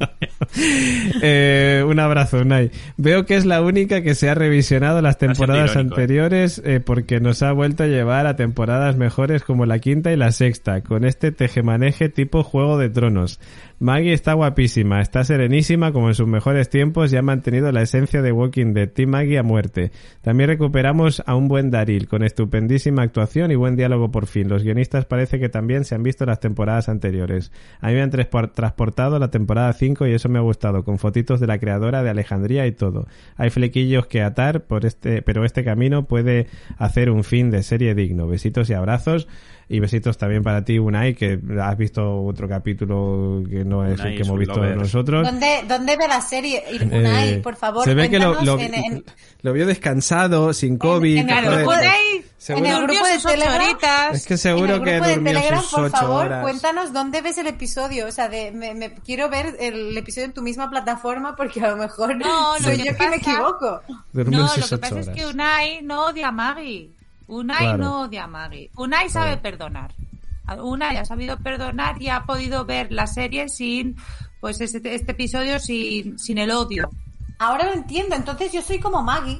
eh, un abrazo, Unai. Veo que es la única que se ha revisionado las temporadas irónico, anteriores eh, porque nos ha vuelto a llevar a temporadas mejores como la quinta y la sexta, con este tejemaneje tipo Juego de Tronos. Maggie está guapísima, está serenísima como en sus mejores tiempos y ha mantenido la esencia de Walking Dead. Team Maggie a muerte. También recuperamos a un buen Daryl, con estupendísima actuación y buen diálogo por fin. Los guionistas parece que también se han visto las temporadas anteriores. A mí me han transportado la temporada cinco y eso me ha gustado, con fotitos de la creadora de Alejandría y todo. Hay flequillos que atar, por este, pero este camino puede hacer un fin de serie digno. Besitos y abrazos. Y besitos también para ti, Unai, que has visto otro capítulo que no es Unai el que hemos visto lover. nosotros. ¿Dónde, ¿Dónde ve la serie? Unai, eh, por favor, se ve que lo, lo, en, en, lo vio descansado, sin COVID. En, en el grupo de, en el grupo de Telegram. Es que seguro en el que grupo de durmió Telegram, sus por ocho favor, horas. Cuéntanos dónde ves el episodio. O sea, de, me, me quiero ver el episodio en tu misma plataforma porque a lo mejor no, soy lo yo que, que pasa, me equivoco. Durmió no, sus lo que pasa horas. es que Unai no odia a Maggie. Unai claro. no odia a Maggie. Unai sabe claro. perdonar. Unai ha sabido perdonar y ha podido ver la serie sin, pues este, este episodio sin, sin el odio. Ahora lo entiendo, entonces yo soy como Maggie.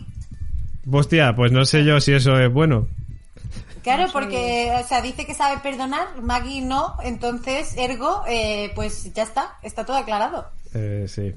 Hostia, pues no sé yo si eso es bueno. Claro, porque, o sea, dice que sabe perdonar, Maggie no, entonces, ergo, eh, pues ya está, está todo aclarado. Eh, sí.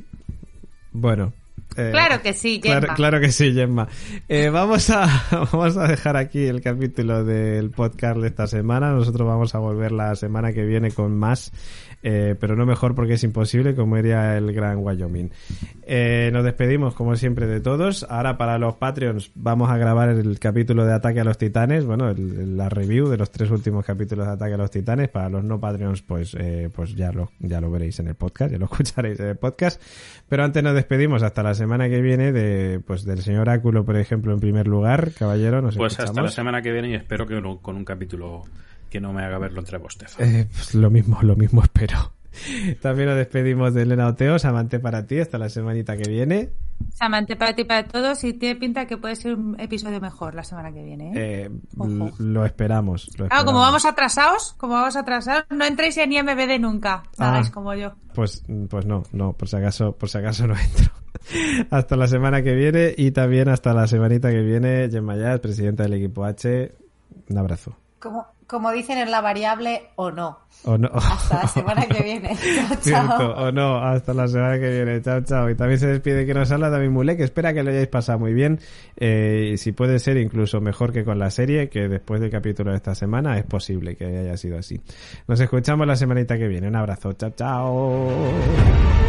Bueno. Eh, claro que sí, Gemma. Claro, claro que sí, Gemma. Eh, vamos a vamos a dejar aquí el capítulo del podcast de esta semana. Nosotros vamos a volver la semana que viene con más, eh, pero no mejor porque es imposible, como diría el gran Wyoming. Eh, nos despedimos, como siempre, de todos. Ahora, para los Patreons, vamos a grabar el capítulo de Ataque a los Titanes. Bueno, el, la review de los tres últimos capítulos de Ataque a los Titanes. Para los no Patreons, pues eh, pues ya lo, ya lo veréis en el podcast, ya lo escucharéis en el podcast. Pero antes nos despedimos hasta la semana que viene de pues del señor Áculo, por ejemplo, en primer lugar. Caballero, nos Pues escuchamos. Hasta la semana que viene y espero que no, con un capítulo que no me haga verlo entre bostezos. Eh, pues lo mismo, lo mismo espero. También nos despedimos de Elena Oteo, Samante para ti, hasta la semanita que viene. Samante para ti y para todos, y tiene pinta que puede ser un episodio mejor la semana que viene. ¿eh? Eh, l- lo esperamos. Lo ah, esperamos. como vamos atrasados, como vamos atrasados, no entréis en I M B D nunca, no hagáis ah, como yo. Pues, pues no, no, por si acaso, por si acaso no entro. Hasta la semana que viene y también hasta la semanita que viene, Gemma Yaz, presidenta del equipo H, un abrazo. Como, como dicen en la variable, o no. O no. Hasta la semana que viene. Chao, Cierto, chao. o no, hasta la semana que viene. Chao, chao. Y también se despide que nos habla David Mulé, que espera que lo hayáis pasado muy bien. Eh, y si puede ser incluso mejor que con la serie, que después del capítulo de esta semana es posible que haya sido así. Nos escuchamos la semanita que viene. Un abrazo. Chao, chao.